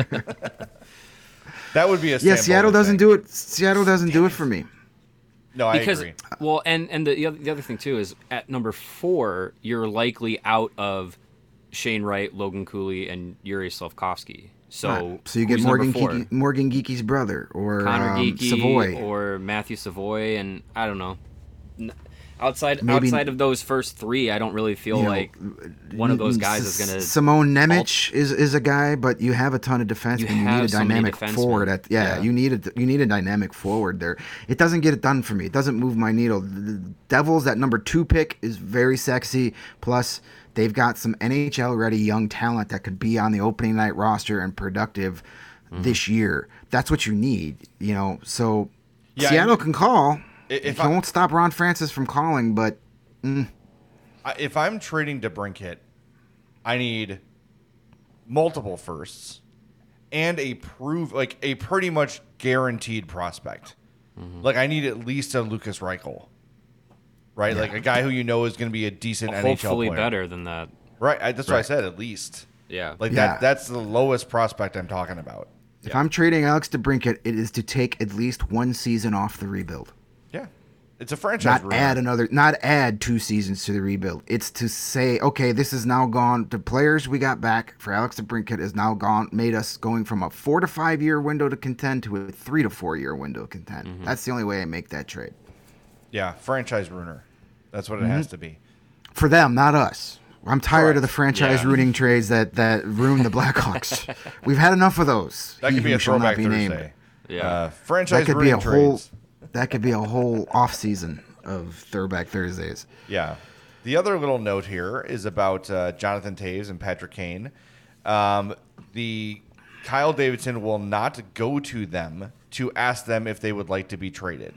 That would be a yeah, Sam Seattle Bowman doesn't thing. do it. Seattle doesn't do it for me. No, I because agree. well, and and the the other, the other thing too is at number four, you're likely out of Shane Wright, Logan Cooley, and Yuri Slavkovsky. So Right. So you get who's number Morgan four? Geeky, Morgan Geeky's brother, or Connor um, Geeky Savoy. or Matthew Savoy, and I don't know. N- Outside Maybe- outside of those first three, I don't really feel You know, like one of those guys S- is gonna. Simone Nemec is, is a guy, but you have a ton of defensemen. You You, have need a so many dynamic defensemen. forward. At yeah, Yeah. you need a you need a dynamic forward there. It doesn't get it done for me. It doesn't move my needle. The the Devils, that number two pick is very sexy. Plus, they've got some N H L ready young talent that could be on the opening night roster and productive Mm-hmm. this year. That's what you need. You know, so Yeah, Seattle I- can call. if It I- won't stop Ron Francis from calling, but. I- if I'm trading DeBrincat, I need multiple firsts and a prove like a pretty much guaranteed prospect. Mm-hmm. Like I need at least a Lucas Reichel, right? Like a guy who you know is going to be a decent N H L hopefully player. better than that. Right. I, that's what I Right. said. At least. Yeah. Like Yeah. that. That's the lowest prospect I'm talking about. If I'm trading Alex DeBrincat, it is to take at least one season off the rebuild. Yeah. It's a franchise. Not ruiner. add another, not add two seasons to the rebuild. It's to say, okay, this is now gone. The players we got back for Alex DeBrincat is now gone, made us going from a four to five year window to contend to a three to four year window to contend. Mm-hmm. That's the only way I make that trade Yeah. Franchise ruiner. That's what it Mm-hmm. has to be. for them, not us. I'm tired Correct. of the franchise Yeah. ruining trades that that ruin the Blackhawks. We've had enough of those. That He could be who a shall not throwback be Thursday. named. Yeah. Uh, franchise That could be a ruining whole. trades. That could be a whole off season of Throwback Thursdays. Yeah. The other little note here is about uh, Jonathan Toews and Patrick Kane. Um, the Kyle Davidson will not go to them to ask them if they would like to be traded.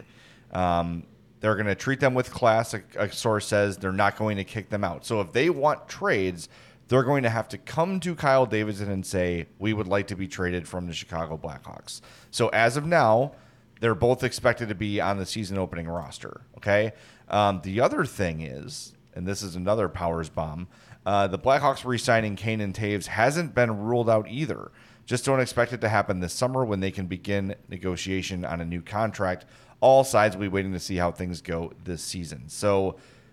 Um, they're going to treat them with class. A, a source says they're not going to kick them out. So if they want trades, they're going to have to come to Kyle Davidson and say, we would like to be traded from the Chicago Blackhawks. So as of now, they're both expected to be on the season opening roster. Okay. Um, the other thing is, and this is another Powers bomb, uh, the Blackhawks re-signing Kane and Toews hasn't been ruled out either. Just don't expect it to happen this summer when they can begin negotiation on a new contract. All sides will be waiting to see how things go this season. So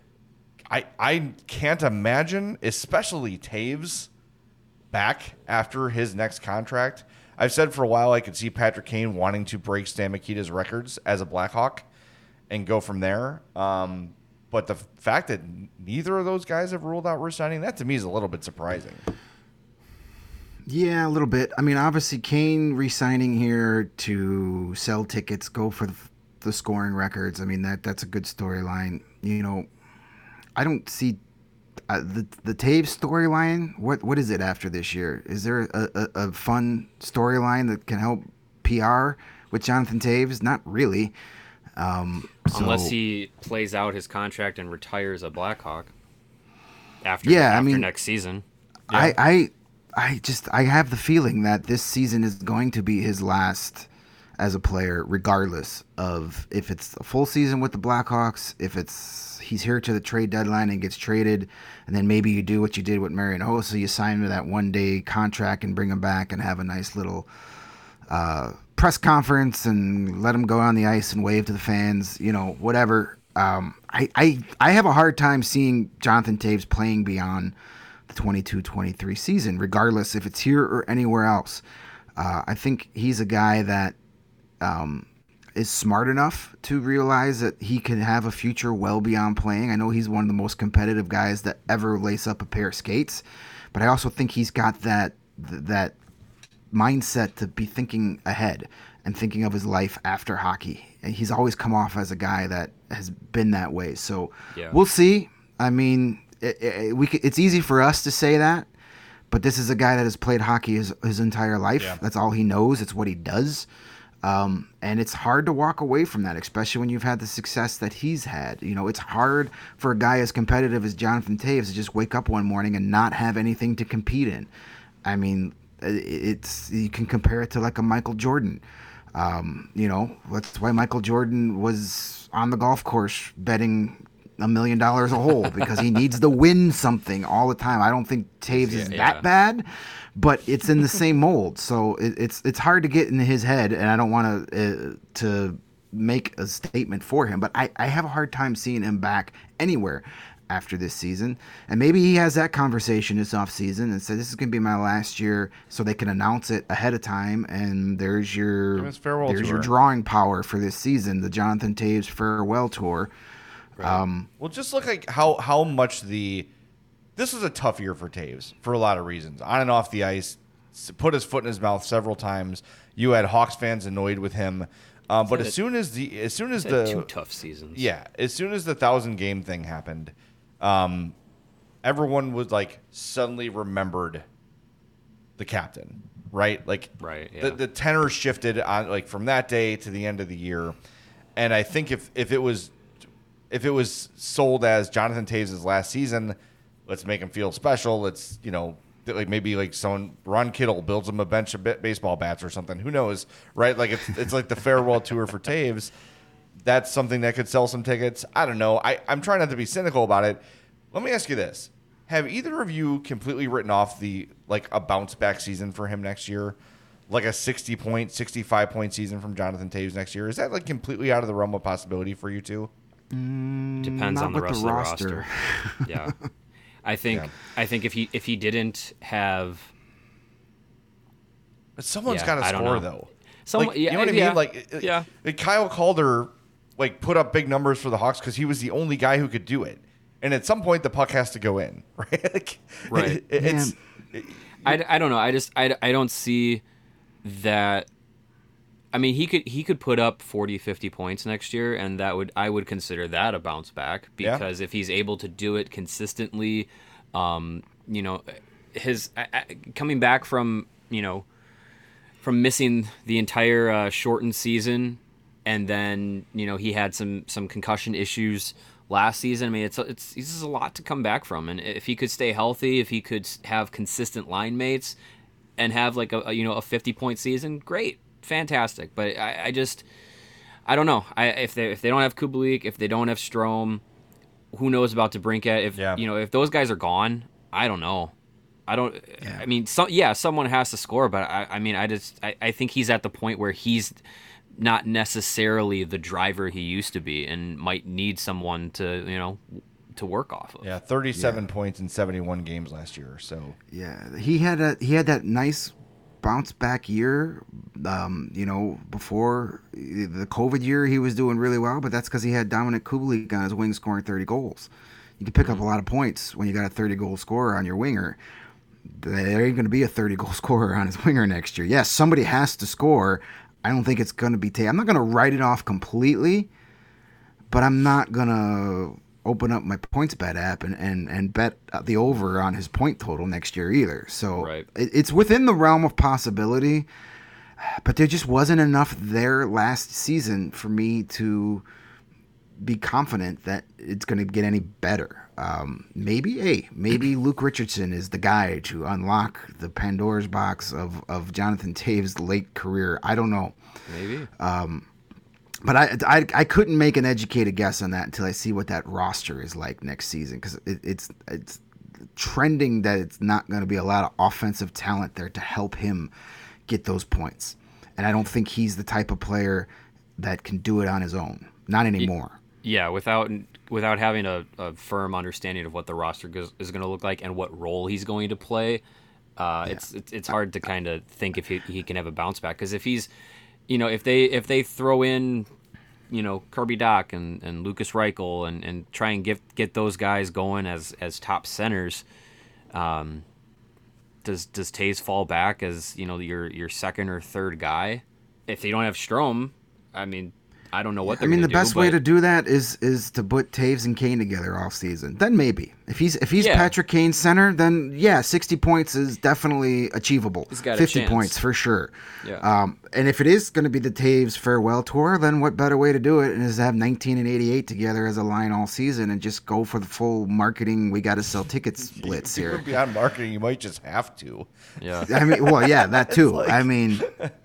I I can't imagine, especially Toews, back after his next contract. I've said for a while I could see Patrick Kane wanting to break Stan Mikita's records as a Blackhawk and go from there. Um, but the fact that neither of those guys have ruled out re-signing, that to me is a little bit surprising. Yeah, a little bit. I mean, obviously, Kane re-signing here to sell tickets, go for the, the scoring records. I mean, that that's a good storyline. You know, I don't see uh, the the Toews storyline. What what is it after this year? Is there a, a, a fun storyline that can help P R with Jonathan Toews? Not really. Um, so, Unless he plays out his contract and retires a Blackhawk after, Yeah, I after mean- next season. I, I I just I have the feeling that this season is going to be his last as a player, regardless of if it's a full season with the Blackhawks, if it's he's here to the trade deadline and gets traded, and then maybe you do what you did with Marian Hossa, you sign him to that one day contract and bring him back and have a nice little uh, press conference and let him go on the ice and wave to the fans, you know, whatever. Um, I, I I have a hard time seeing Jonathan Toews playing beyond the twenty-two twenty-three season, regardless if it's here or anywhere else. Uh, I think he's a guy that um, is smart enough to realize that he can have a future well beyond playing. I know he's one of the most competitive guys that ever lace up a pair of skates, but I also think he's got that that mindset to be thinking ahead and thinking of his life after hockey. And he's always come off as a guy that has been that way. So Yeah. we'll see. I mean, it, it, we could, it's easy for us to say that, But this is a guy that has played hockey his, his entire life. Yeah. That's all he knows. It's what he does. Um, and it's hard to walk away from that, especially when you've had the success that he's had. You know, it's hard for a guy as competitive as Jonathan Toews to just wake up one morning and not have anything to compete in. I mean, it's you can compare it to like a Michael Jordan. Um, you know, that's why Michael Jordan was on the golf course betting a million dollars a hole, because he needs to win something all the time. I don't think Toews is Yeah. that bad, but it's in the same mold. So it, it's it's hard to get in his head, and I don't want to uh, to make a statement for him, but I, I have a hard time seeing him back anywhere after this season. And maybe he has that conversation this offseason and said, this is going to be my last year, so they can announce it ahead of time, and there's your his farewell there's tour. your drawing power for this season, the Jonathan Toews farewell tour. Um, Well, just look like how how much the this was a tough year for Toews for a lot of reasons. On and off the ice, s- put his foot in his mouth several times. You had Hawks fans annoyed with him, um, but had as a- soon as the as soon as He's had two the tough seasons. yeah, as soon as the thousand game thing happened, um, everyone was like suddenly remembered the captain, right? Like Right, the yeah. the tenor shifted on like from that day to the end of the year, and I think if if it was if it was sold as Jonathan Toews' last season, let's make him feel special. Let's, you know, like maybe like someone, Ron Kittle builds him a bench of ba- baseball bats or something. Who knows, right? Like it's it's like the farewell tour for Toews. That's something that could sell some tickets. I don't know. I, I'm trying not to be cynical about it. Let me ask you this. Have either of you completely written off the, like a bounce back season for him next year? Like a sixty point, sixty-five point season from Jonathan Toews next year? Is that like completely out of the realm of possibility for you two? Depends not on the with rest the of the roster. roster. Yeah, I think Yeah. I think if he if he didn't have But someone's Yeah, got to I don't score know. though. Some- Like, yeah, you know what I yeah, mean? Like, like- yeah. like Kyle Calder, like put up big numbers for the Hawks because he was the only guy who could do it. And at some point, the puck has to go in, right? Like, Right. it- it's I, I don't know. I just I, I don't see that. I mean, he could he could put up forty, fifty points next year, and that would I would consider that a bounce back, Yeah. because if he's able to do it consistently, um, you know, his I, I, coming back from you know from missing the entire uh, shortened season, and then you know he had some some concussion issues last season. I mean, it's it's this is a lot to come back from, and if he could stay healthy, if he could have consistent line mates, and have like a, a you know a fifty point season, great, fantastic. But I, I just I don't know. I if they if they don't have Kubalik, if they don't have Strome, who knows about DeBrincat? If Yeah. you know if those guys are gone, I don't know. I don't. I mean, so, yeah, someone has to score, but I, I mean, I just I, I think he's at the point where he's not necessarily the driver he used to be, and might need someone to you know to work off of. yeah, thirty-seven points in seventy-one games last year. So Yeah, he had a he had that nice bounce back year. Um, you know, before the COVID year, he was doing really well, but that's because he had Dominic Kubalik on his wing scoring thirty goals. You can pick up a lot of points when you got a thirty goal scorer on your winger. There ain't going to be a thirty goal scorer on his winger next year. Yes, somebody has to score. I don't think it's going to be Tay. I'm not going to write it off completely, but I'm not going to open up my PointsBet app and, and, and bet the over on his point total next year either. So Right. it, it's within the realm of possibility, but there just wasn't enough there last season for me to be confident that it's going to get any better. Um, maybe, hey, maybe Luke Richardson is the guy to unlock the Pandora's box of, of Jonathan Toews' late career. I don't know. Maybe. But I, I, I couldn't make an educated guess on that until I see what that roster is like next season, because it, it's it's trending that it's not going to be a lot of offensive talent there to help him get those points. And I don't think he's the type of player that can do it on his own. Not anymore. Yeah, without without having a, a firm understanding of what the roster goes, is going to look like and what role he's going to play, uh, it's, it's it's hard to kind of think if he, he can have a bounce back. Because if he's, you know, if they if they throw in, you know, Kirby Doc and, and Lucas Reichel and, and try and get get those guys going as as top centers, um, does does Toews fall back as you know your your second or third guy? If they don't have Strome, I mean. I don't know what I they're mean, the gonna best do, way but- to do that is is to put Taves and Kane together all season. Then maybe if he's if he's Yeah. Patrick Kane center, then yeah, sixty points is definitely achievable. He's got a fifty chance. points for sure. Yeah. Um, and if it is going to be the Taves farewell tour, then what better way to do it is to have nineteen and eighty-eight together as a line all season and just go for the full marketing. We got to sell tickets blitz Even here. beyond marketing, you might just have to. Yeah. I mean, well, yeah, that too. like- I mean.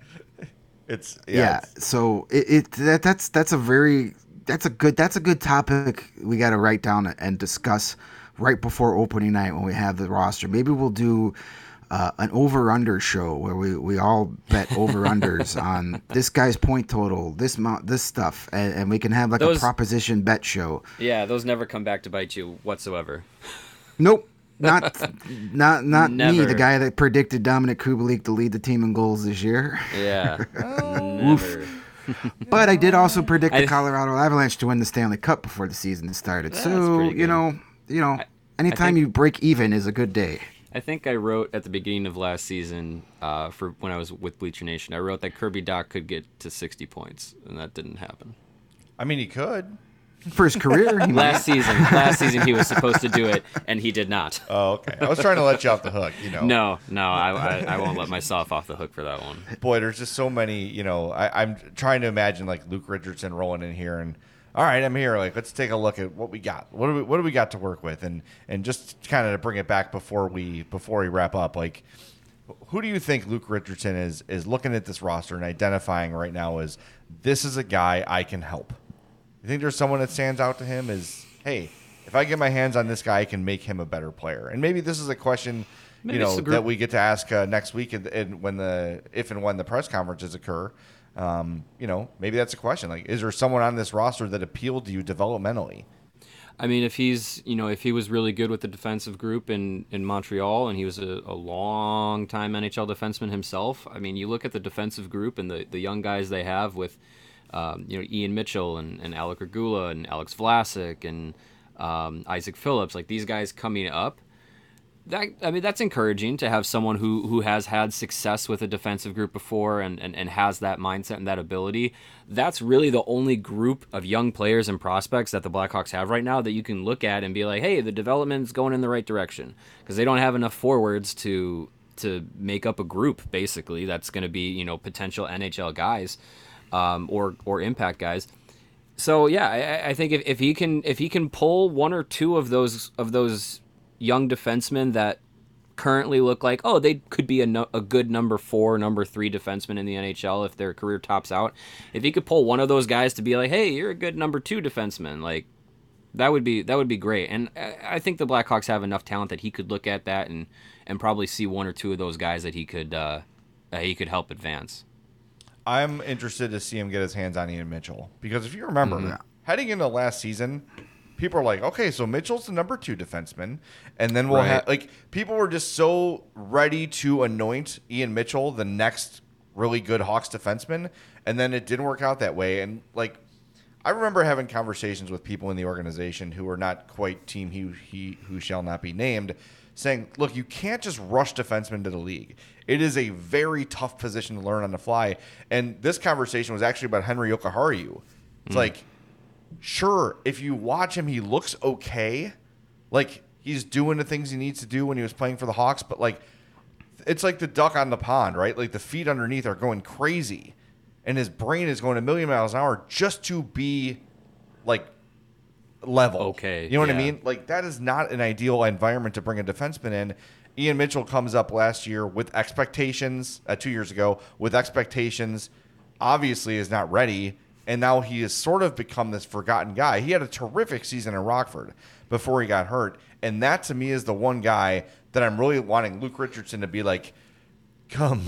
It's Yeah, yeah. it's- so it, it that that's that's a very that's a good that's a good topic we got to write down and discuss right before opening night when we have the roster. Maybe we'll do uh, an over under show where we, we all bet over unders on this guy's point total, this amount, this stuff, and, and we can have like Those- a proposition bet show. Yeah, those never come back to bite you whatsoever. Nope. Not, not, not me, Never. the guy that predicted Dominic Kubalik to lead the team in goals this year. Yeah. Never. But I did also predict the I- Colorado Avalanche to win the Stanley Cup before the season started. That's so pretty you good. know, you know, anytime think- you break even is a good day. I think I wrote at the beginning of last season, uh, for when I was with Bleacher Nation, I wrote that Kirby Doc could get to sixty points, and that didn't happen. I mean, he could. For his career, he might. Last season, last season he was supposed to do it, and he did not. Oh, okay. I was trying to let you off the hook. You know. No, no, I, I, I won't let myself off the hook for that one. Boy, there's just so many. You know, I, I'm trying to imagine like Luke Richardson rolling in here and. All right, I'm here. Like, let's take a look at what we got. What do we What do we got to work with? And and just kind of to bring it back before we before we wrap up. Like, who do you think Luke Richardson is is looking at this roster and identifying right now as this is a guy I can help? You think there's someone that stands out to him as, hey, if I get my hands on this guy, I can make him a better player. And maybe this is a question, Maybe you it's know, the group- that we get to ask uh, next week, and, and when the if and when the press conferences occur. Um, you know, maybe that's a question. Like, is there someone on this roster that appealed to you developmentally? I mean, if he's, you know, if he was really good with the defensive group in, in Montreal and he was a, a long time N H L defenseman himself, I mean, you look at the defensive group and the, the young guys they have with, um, you know, Ian Mitchell and, and Alec Regula and Alex Vlasic and um, Isaac Phillips, like these guys coming up. That, I mean, that's encouraging to have someone who, who has had success with a defensive group before and, and, and has that mindset and that ability. That's really the only group of young players and prospects that the Blackhawks have right now that you can look at and be like, hey, the development's going in the right direction. Because they don't have enough forwards to to make up a group, basically, that's going to be, you know, potential N H L guys um, or or impact guys. So, yeah, I, I think if, if he can if he can pull one or two of those of those young defensemen that currently look like, oh, they could be a, no, a good number four, number three defenseman in the N H L if their career tops out. If he could pull one of those guys to be like, hey, you're a good number two defenseman, like that would be that would be great. And I, I think the Blackhawks have enough talent that he could look at that and and probably see one or two of those guys that he could uh, that he could help advance. I'm interested to see him get his hands on Ian Mitchell because if you remember, Mm-hmm. heading into last season, people are like, okay, so Mitchell's the number two defenseman, and then we'll Right. have like people were just so ready to anoint Ian Mitchell the next really good Hawks defenseman, and then it didn't work out that way. And like, I remember having conversations with people in the organization who were not quite team he he who shall not be named, saying, look, you can't just rush defensemen to the league. It is a very tough position to learn on the fly. And this conversation was actually about Henry Okaharu. It's like, sure, if you watch him, he looks okay. Like, he's doing the things he needs to do when he was playing for the Hawks. But, like, it's like the duck on the pond, right? Like, the feet underneath are going crazy. And his brain is going a million miles an hour just to be, like, level. Okay, You know what I yeah. mean? Like, that is not an ideal environment to bring a defenseman in. Ian Mitchell comes up last year with expectations, uh, two years ago, with expectations, obviously is not ready, and now he has sort of become this forgotten guy. He had a terrific season in Rockford before he got hurt, and that to me is the one guy that I'm really wanting Luke Richardson to be like, come,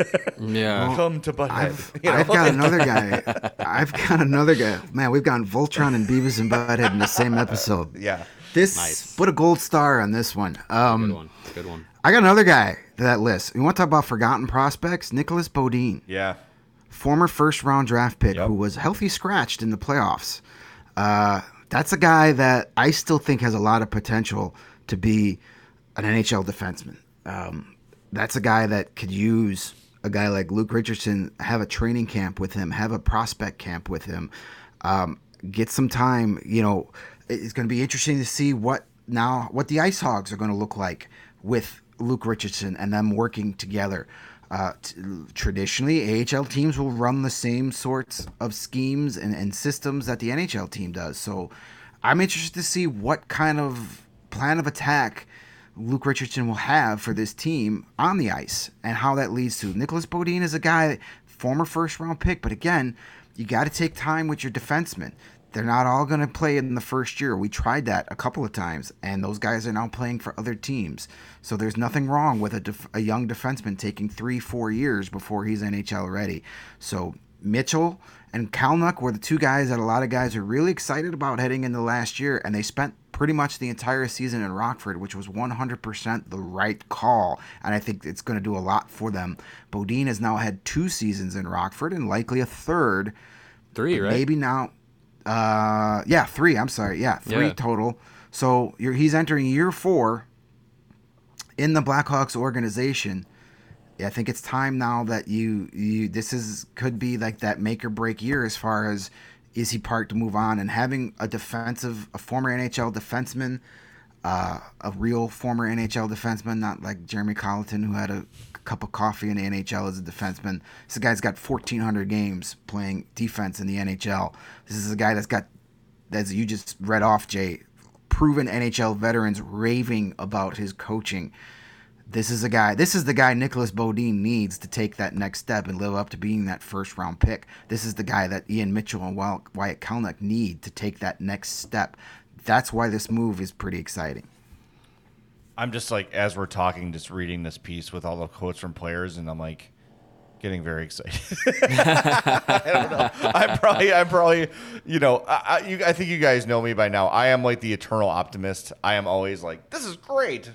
Yeah. come to Butthead. I've, You know? I've got another guy. I've got another guy. Man, we've gotten Voltron and Beavis and Butthead in the same episode. Yeah. This Nice. put a gold star on this one. Um, Good one. Good one. I got another guy to that list. You want to talk about forgotten prospects? Nicholas Bodine, Yeah. former first round draft pick Yep. who was healthy scratched in the playoffs. Uh, that's a guy that I still think has a lot of potential to be an N H L defenseman. Um, that's a guy that could use a guy like Luke Richardson, have a training camp with him, have a prospect camp with him, um, get some time. You know, it's going to be interesting to see what now what the Ice Hogs are going to look like with Luke Richardson and them working together. Uh, t- traditionally, A H L teams will run the same sorts of schemes and, and systems that the N H L team does. So I'm interested to see what kind of plan of attack Luke Richardson will have for this team on the ice and how that leads to. Nicholas Bodin is a guy, former first-round pick, but again, you got to take time with your defensemen. They're not all going to play in the first year. We tried that a couple of times, and those guys are now playing for other teams. So there's nothing wrong with a, def- a young defenseman taking three, four years before he's N H L ready. So Mitchell and Kalnuk were the two guys that a lot of guys are really excited about heading into last year, and they spent pretty much the entire season in Rockford, which was one hundred percent the right call, and I think it's going to do a lot for them. Bodin has now had two seasons in Rockford and likely a third. Three, right? Maybe now. Uh, yeah, three. I'm sorry. Yeah, three Yeah. total. So you're, he's entering year four in the Blackhawks organization. I think it's time now that you you this is could be like that make or break year as far as is he parked to move on, and having a defensive, a former N H L defenseman, uh, a real former N H L defenseman, not like Jeremy Colleton who had a cup of coffee in the N H L as a defenseman. This guy's got fourteen hundred games playing defense in the N H L. This is a guy that's got, as you just read off, Jay, proven N H L veterans raving about his coaching. This is a guy. This is the guy Nicholas Bodin needs to take that next step and live up to being that first round pick. This is the guy that Ian Mitchell and Wyatt Kalnuk need to take that next step. That's why this move is pretty exciting. I'm just like, as we're talking, just reading this piece with all the quotes from players, and I'm like getting very excited. I don't know. I'm probably, I'm probably, you know, I, I, you, I think you guys know me by now. I am like the eternal optimist. I am always like, this is great.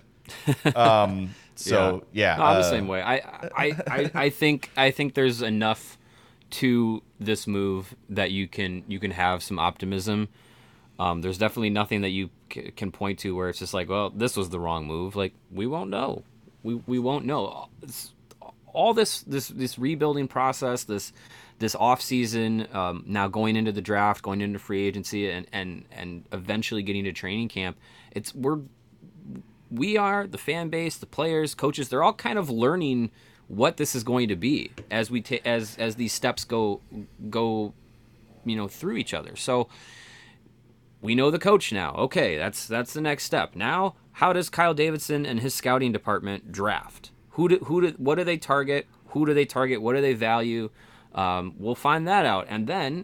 Um, so yeah, yeah. No, I'm uh, the same way. I, I, I, I think, I think there's enough to this move that you can, you can have some optimism. Um, there's definitely nothing that you c- can point to where it's just like, well, this was the wrong move. Like, we won't know. We we won't know. It's, all this this this rebuilding process, this this off season, um, now going into the draft, going into free agency, and and and eventually getting to training camp. It's we're we are the fan base, the players, coaches. They're all kind of learning what this is going to be as we ta- as as these steps go go, you know, through each other. So. We know the coach now. Okay, that's that's the next step. Now, how does Kyle Davidson and his scouting department draft? Who do, who do, what do they target? Who do they target? What do they value? Um, we'll find that out, and then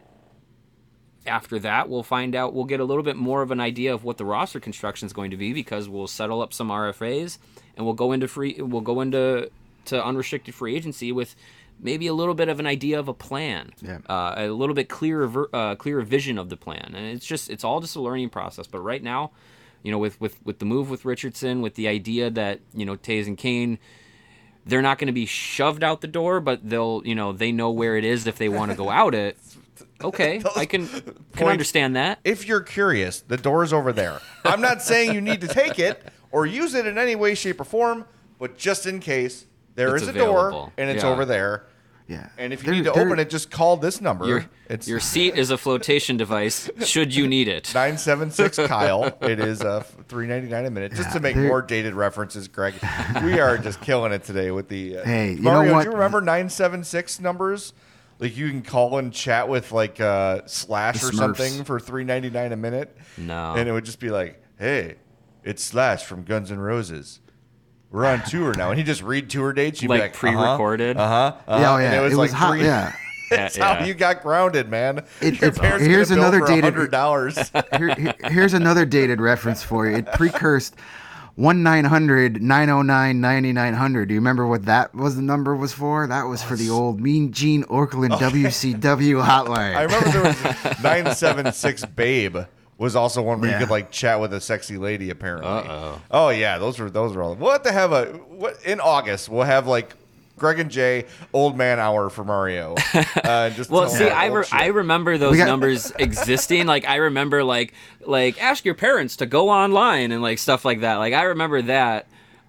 after that, we'll find out. We'll get a little bit more of an idea of what the roster construction is going to be because we'll settle up some R F As and we'll go into free. We'll go into to unrestricted free agency with maybe a little bit of an idea of a plan, yeah. uh, a little bit clearer, uh, clearer vision of the plan, and it's just it's all just a learning process. But right now, you know, with with, with the move with Richardson, with the idea that you know Taves and Kane, they're not going to be shoved out the door, but they'll you know they know where it is if they want to go out it. Okay, I can can Point, understand that. If you're curious, the door's over there. I'm not saying you need to take it or use it in any way, shape, or form, but just in case. There It's is a available. door, and it's Yeah. over there. Yeah. And if you There- need to there- open it, just call this number. Your, it's your seat is a flotation device should you need it. nine seven six Kyle. It is uh, three ninety-nine a minute. Just to make there- more dated references, Greg. We are just killing it today with the. Uh, Hey, you Mario, know what? do you remember nine seven six numbers? Like you can call and chat with like uh, Slash The or Smurfs. something for three ninety-nine a minute. No. And it would just be like, hey, it's Slash from Guns N' Roses. We're on tour now, and he just read tour dates. You'd Like be like pre-recorded? Uh huh. Uh-huh, uh-huh. Yeah, oh, And yeah. it was It was like hot, three. yeah. That's Yeah. how you got grounded, man. It- Your it- parents here's get a bill another for dated- hundred dollars. Here, here- here's another dated reference for you. It precursed one nine hundred nine oh nine ninety-nine hundred. Do you remember what that was? The number was for? That was for the old Mean Gene Okerlund W C W hotline. I remember there was nine seven six Babe was also one where Yeah. you could like chat with a sexy lady. Apparently. Uh-oh. Oh yeah, those were those were all. We'll have to have a what in August. We'll have like Greg and Jay old man hour for Mario. Uh, just Well, tell see, him I, old re- shit. I remember those We got- numbers existing. Like, I remember, like, like ask your parents to go online and like stuff like that. Like, I remember that.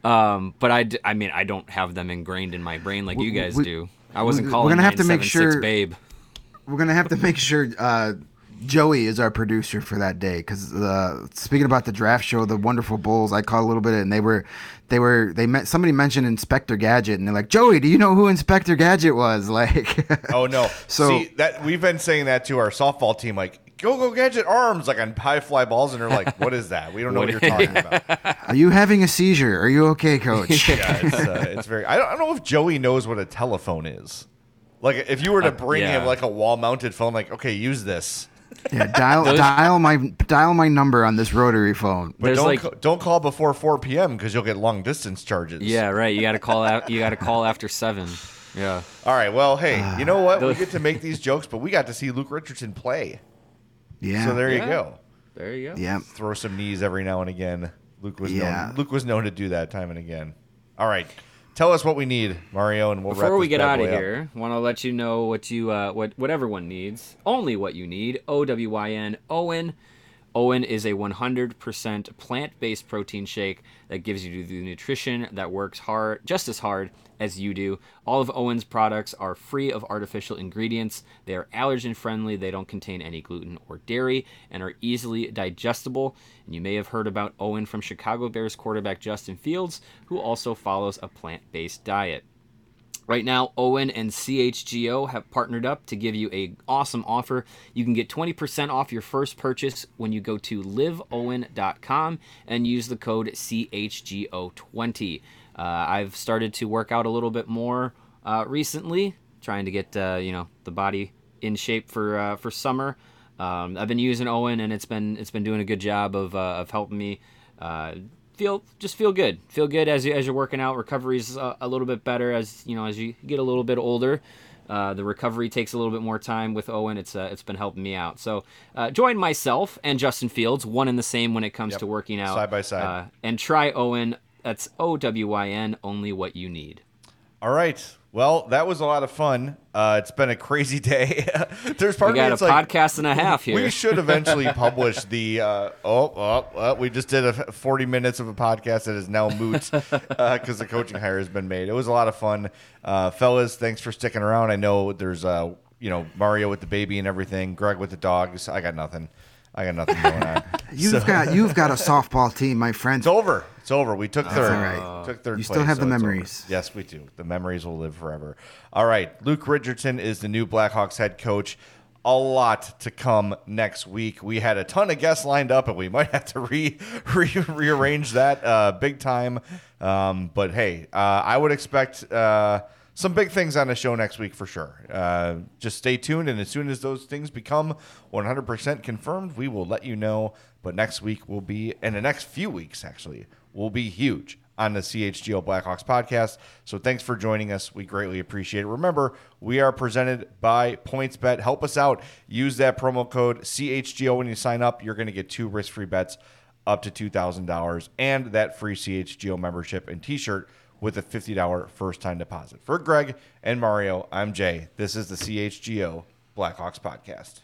Um, but I, d- I mean, I don't have them ingrained in my brain like We- you guys we- do. I wasn't we- calling we're gonna have to nine make seven six sure- babe. We're gonna have to make sure uh, Joey is our producer for that day, because uh, speaking about the draft show, the Wonderful Bulls, I caught a little bit of it, and they were, they were, they met somebody mentioned Inspector Gadget, and they're like, Joey, do you know who Inspector Gadget was? Like, Oh no. So- See, that we've been saying that to our softball team, like, go go Gadget arms, like on high fly balls, and they're like, what is that? We don't know what, What- you're talking about. are you having a seizure? Are you okay, Coach? Yeah, it's, uh, it's very. I don't, I don't know if Joey knows what a telephone is. Like, if you were to bring yeah. him like a wall-mounted phone, like, okay, use this, Yeah, dial dial my dial my number on this rotary phone. but There's don't like- ca- don't call before four p.m. because you'll get long distance charges. Yeah, right. You got to call out. You got to call after seven. Yeah. All right. Well, hey, you know what? We the- get to make these jokes, but we got to see Luke Richardson play. Yeah. So there you Yeah. go. There you go. Yeah. Throw some knees every now and again. Luke was Yeah. known. Luke was known to do that time and again. All right. Tell us what we need, Mario, and we'll wrap Before we this get bad out of boy up. here, want to let you know what you uh, what what everyone needs. Only what you need. O W Y N Owen. Owen is a one hundred percent plant-based protein shake that gives you the nutrition that works hard, just as hard as you do. All of Owen's products are free of artificial ingredients. They are allergen-friendly. They don't contain any gluten or dairy and are easily digestible. And you may have heard about Owen from Chicago Bears quarterback Justin Fields, who also follows a plant-based diet. Right now, Owen and C H G O have partnered up to give you an awesome offer. You can get twenty percent off your first purchase when you go to live owen dot com and use the code C H G O twenty. Uh, I've started to work out a little bit more uh, recently, trying to get uh, you know the body in shape for uh, for summer. Um, I've been using Owen, and it's been it's been doing a good job of uh, of helping me. Uh, Feel just feel good. Feel good as you as you're working out. Recovery's uh, a little bit better as you know as you get a little bit older. Uh, the recovery takes a little bit more time with Owen. It's uh, it's been helping me out. So uh, join myself and Justin Fields, one and the same when it comes Yep. to working out Side by side. uh, and try Owen. That's O W Y N. Only what you need. All right. Well, that was a lot of fun. Uh, it's been a crazy day. There's part We of me got a that's like, podcast and a half here. we should eventually publish the. Uh, oh, oh, oh, we just did a forty minutes of a podcast that is now moot because the coaching hire has been made. It was a lot of fun, uh, fellas. Thanks for sticking around. I know there's, uh, you know, Mario with the baby and everything, Greg with the dogs. I got nothing. I got nothing going on. You've So- got you've got a softball team, my friend. It's over. It's over. We took third. all right. Took third You place, still have the so it's over. memories. Yes, we do. The memories will live forever. All right. Luke Richardson is the new Blackhawks head coach. A lot to come next week. We had a ton of guests lined up, and we might have to re, re rearrange that uh, big time. Um, but hey, uh, I would expect uh, some big things on the show next week for sure. Uh, just stay tuned, and as soon as those things become one hundred percent confirmed, we will let you know. But next week will be, and the next few weeks actually, will be huge on the C H G O Blackhawks podcast. So thanks for joining us. We greatly appreciate it. Remember, we are presented by PointsBet. Help us out. Use that promo code C H G O when you sign up. You're going to get two risk-free bets up to two thousand dollars and that free C H G O membership and t-shirt with a fifty dollars first-time deposit. For Greg and Mario, I'm Jay. This is the C H G O Blackhawks podcast.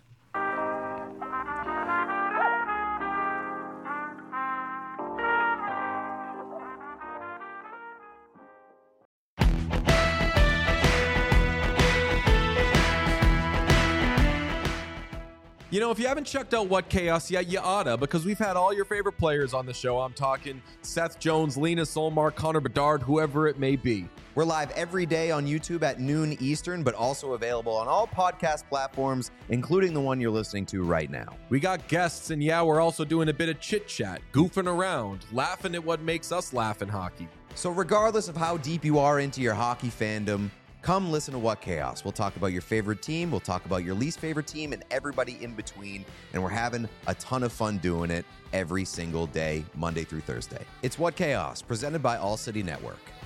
You know, if you haven't checked out What Chaos yet, you oughta, because we've had all your favorite players on the show. I'm talking Seth Jones, Lena Solmar, Connor Bedard, whoever it may be. We're live every day on YouTube at noon Eastern, but also available on all podcast platforms, including the one you're listening to right now. We got guests, and yeah, we're also doing a bit of chit-chat, goofing around, laughing at what makes us laugh in hockey. So regardless of how deep you are into your hockey fandom, come listen to What Chaos. We'll talk about your favorite team, we'll talk about your least favorite team, and everybody in between, and we're having a ton of fun doing it every single day, Monday through Thursday. It's What Chaos, presented by All City Network.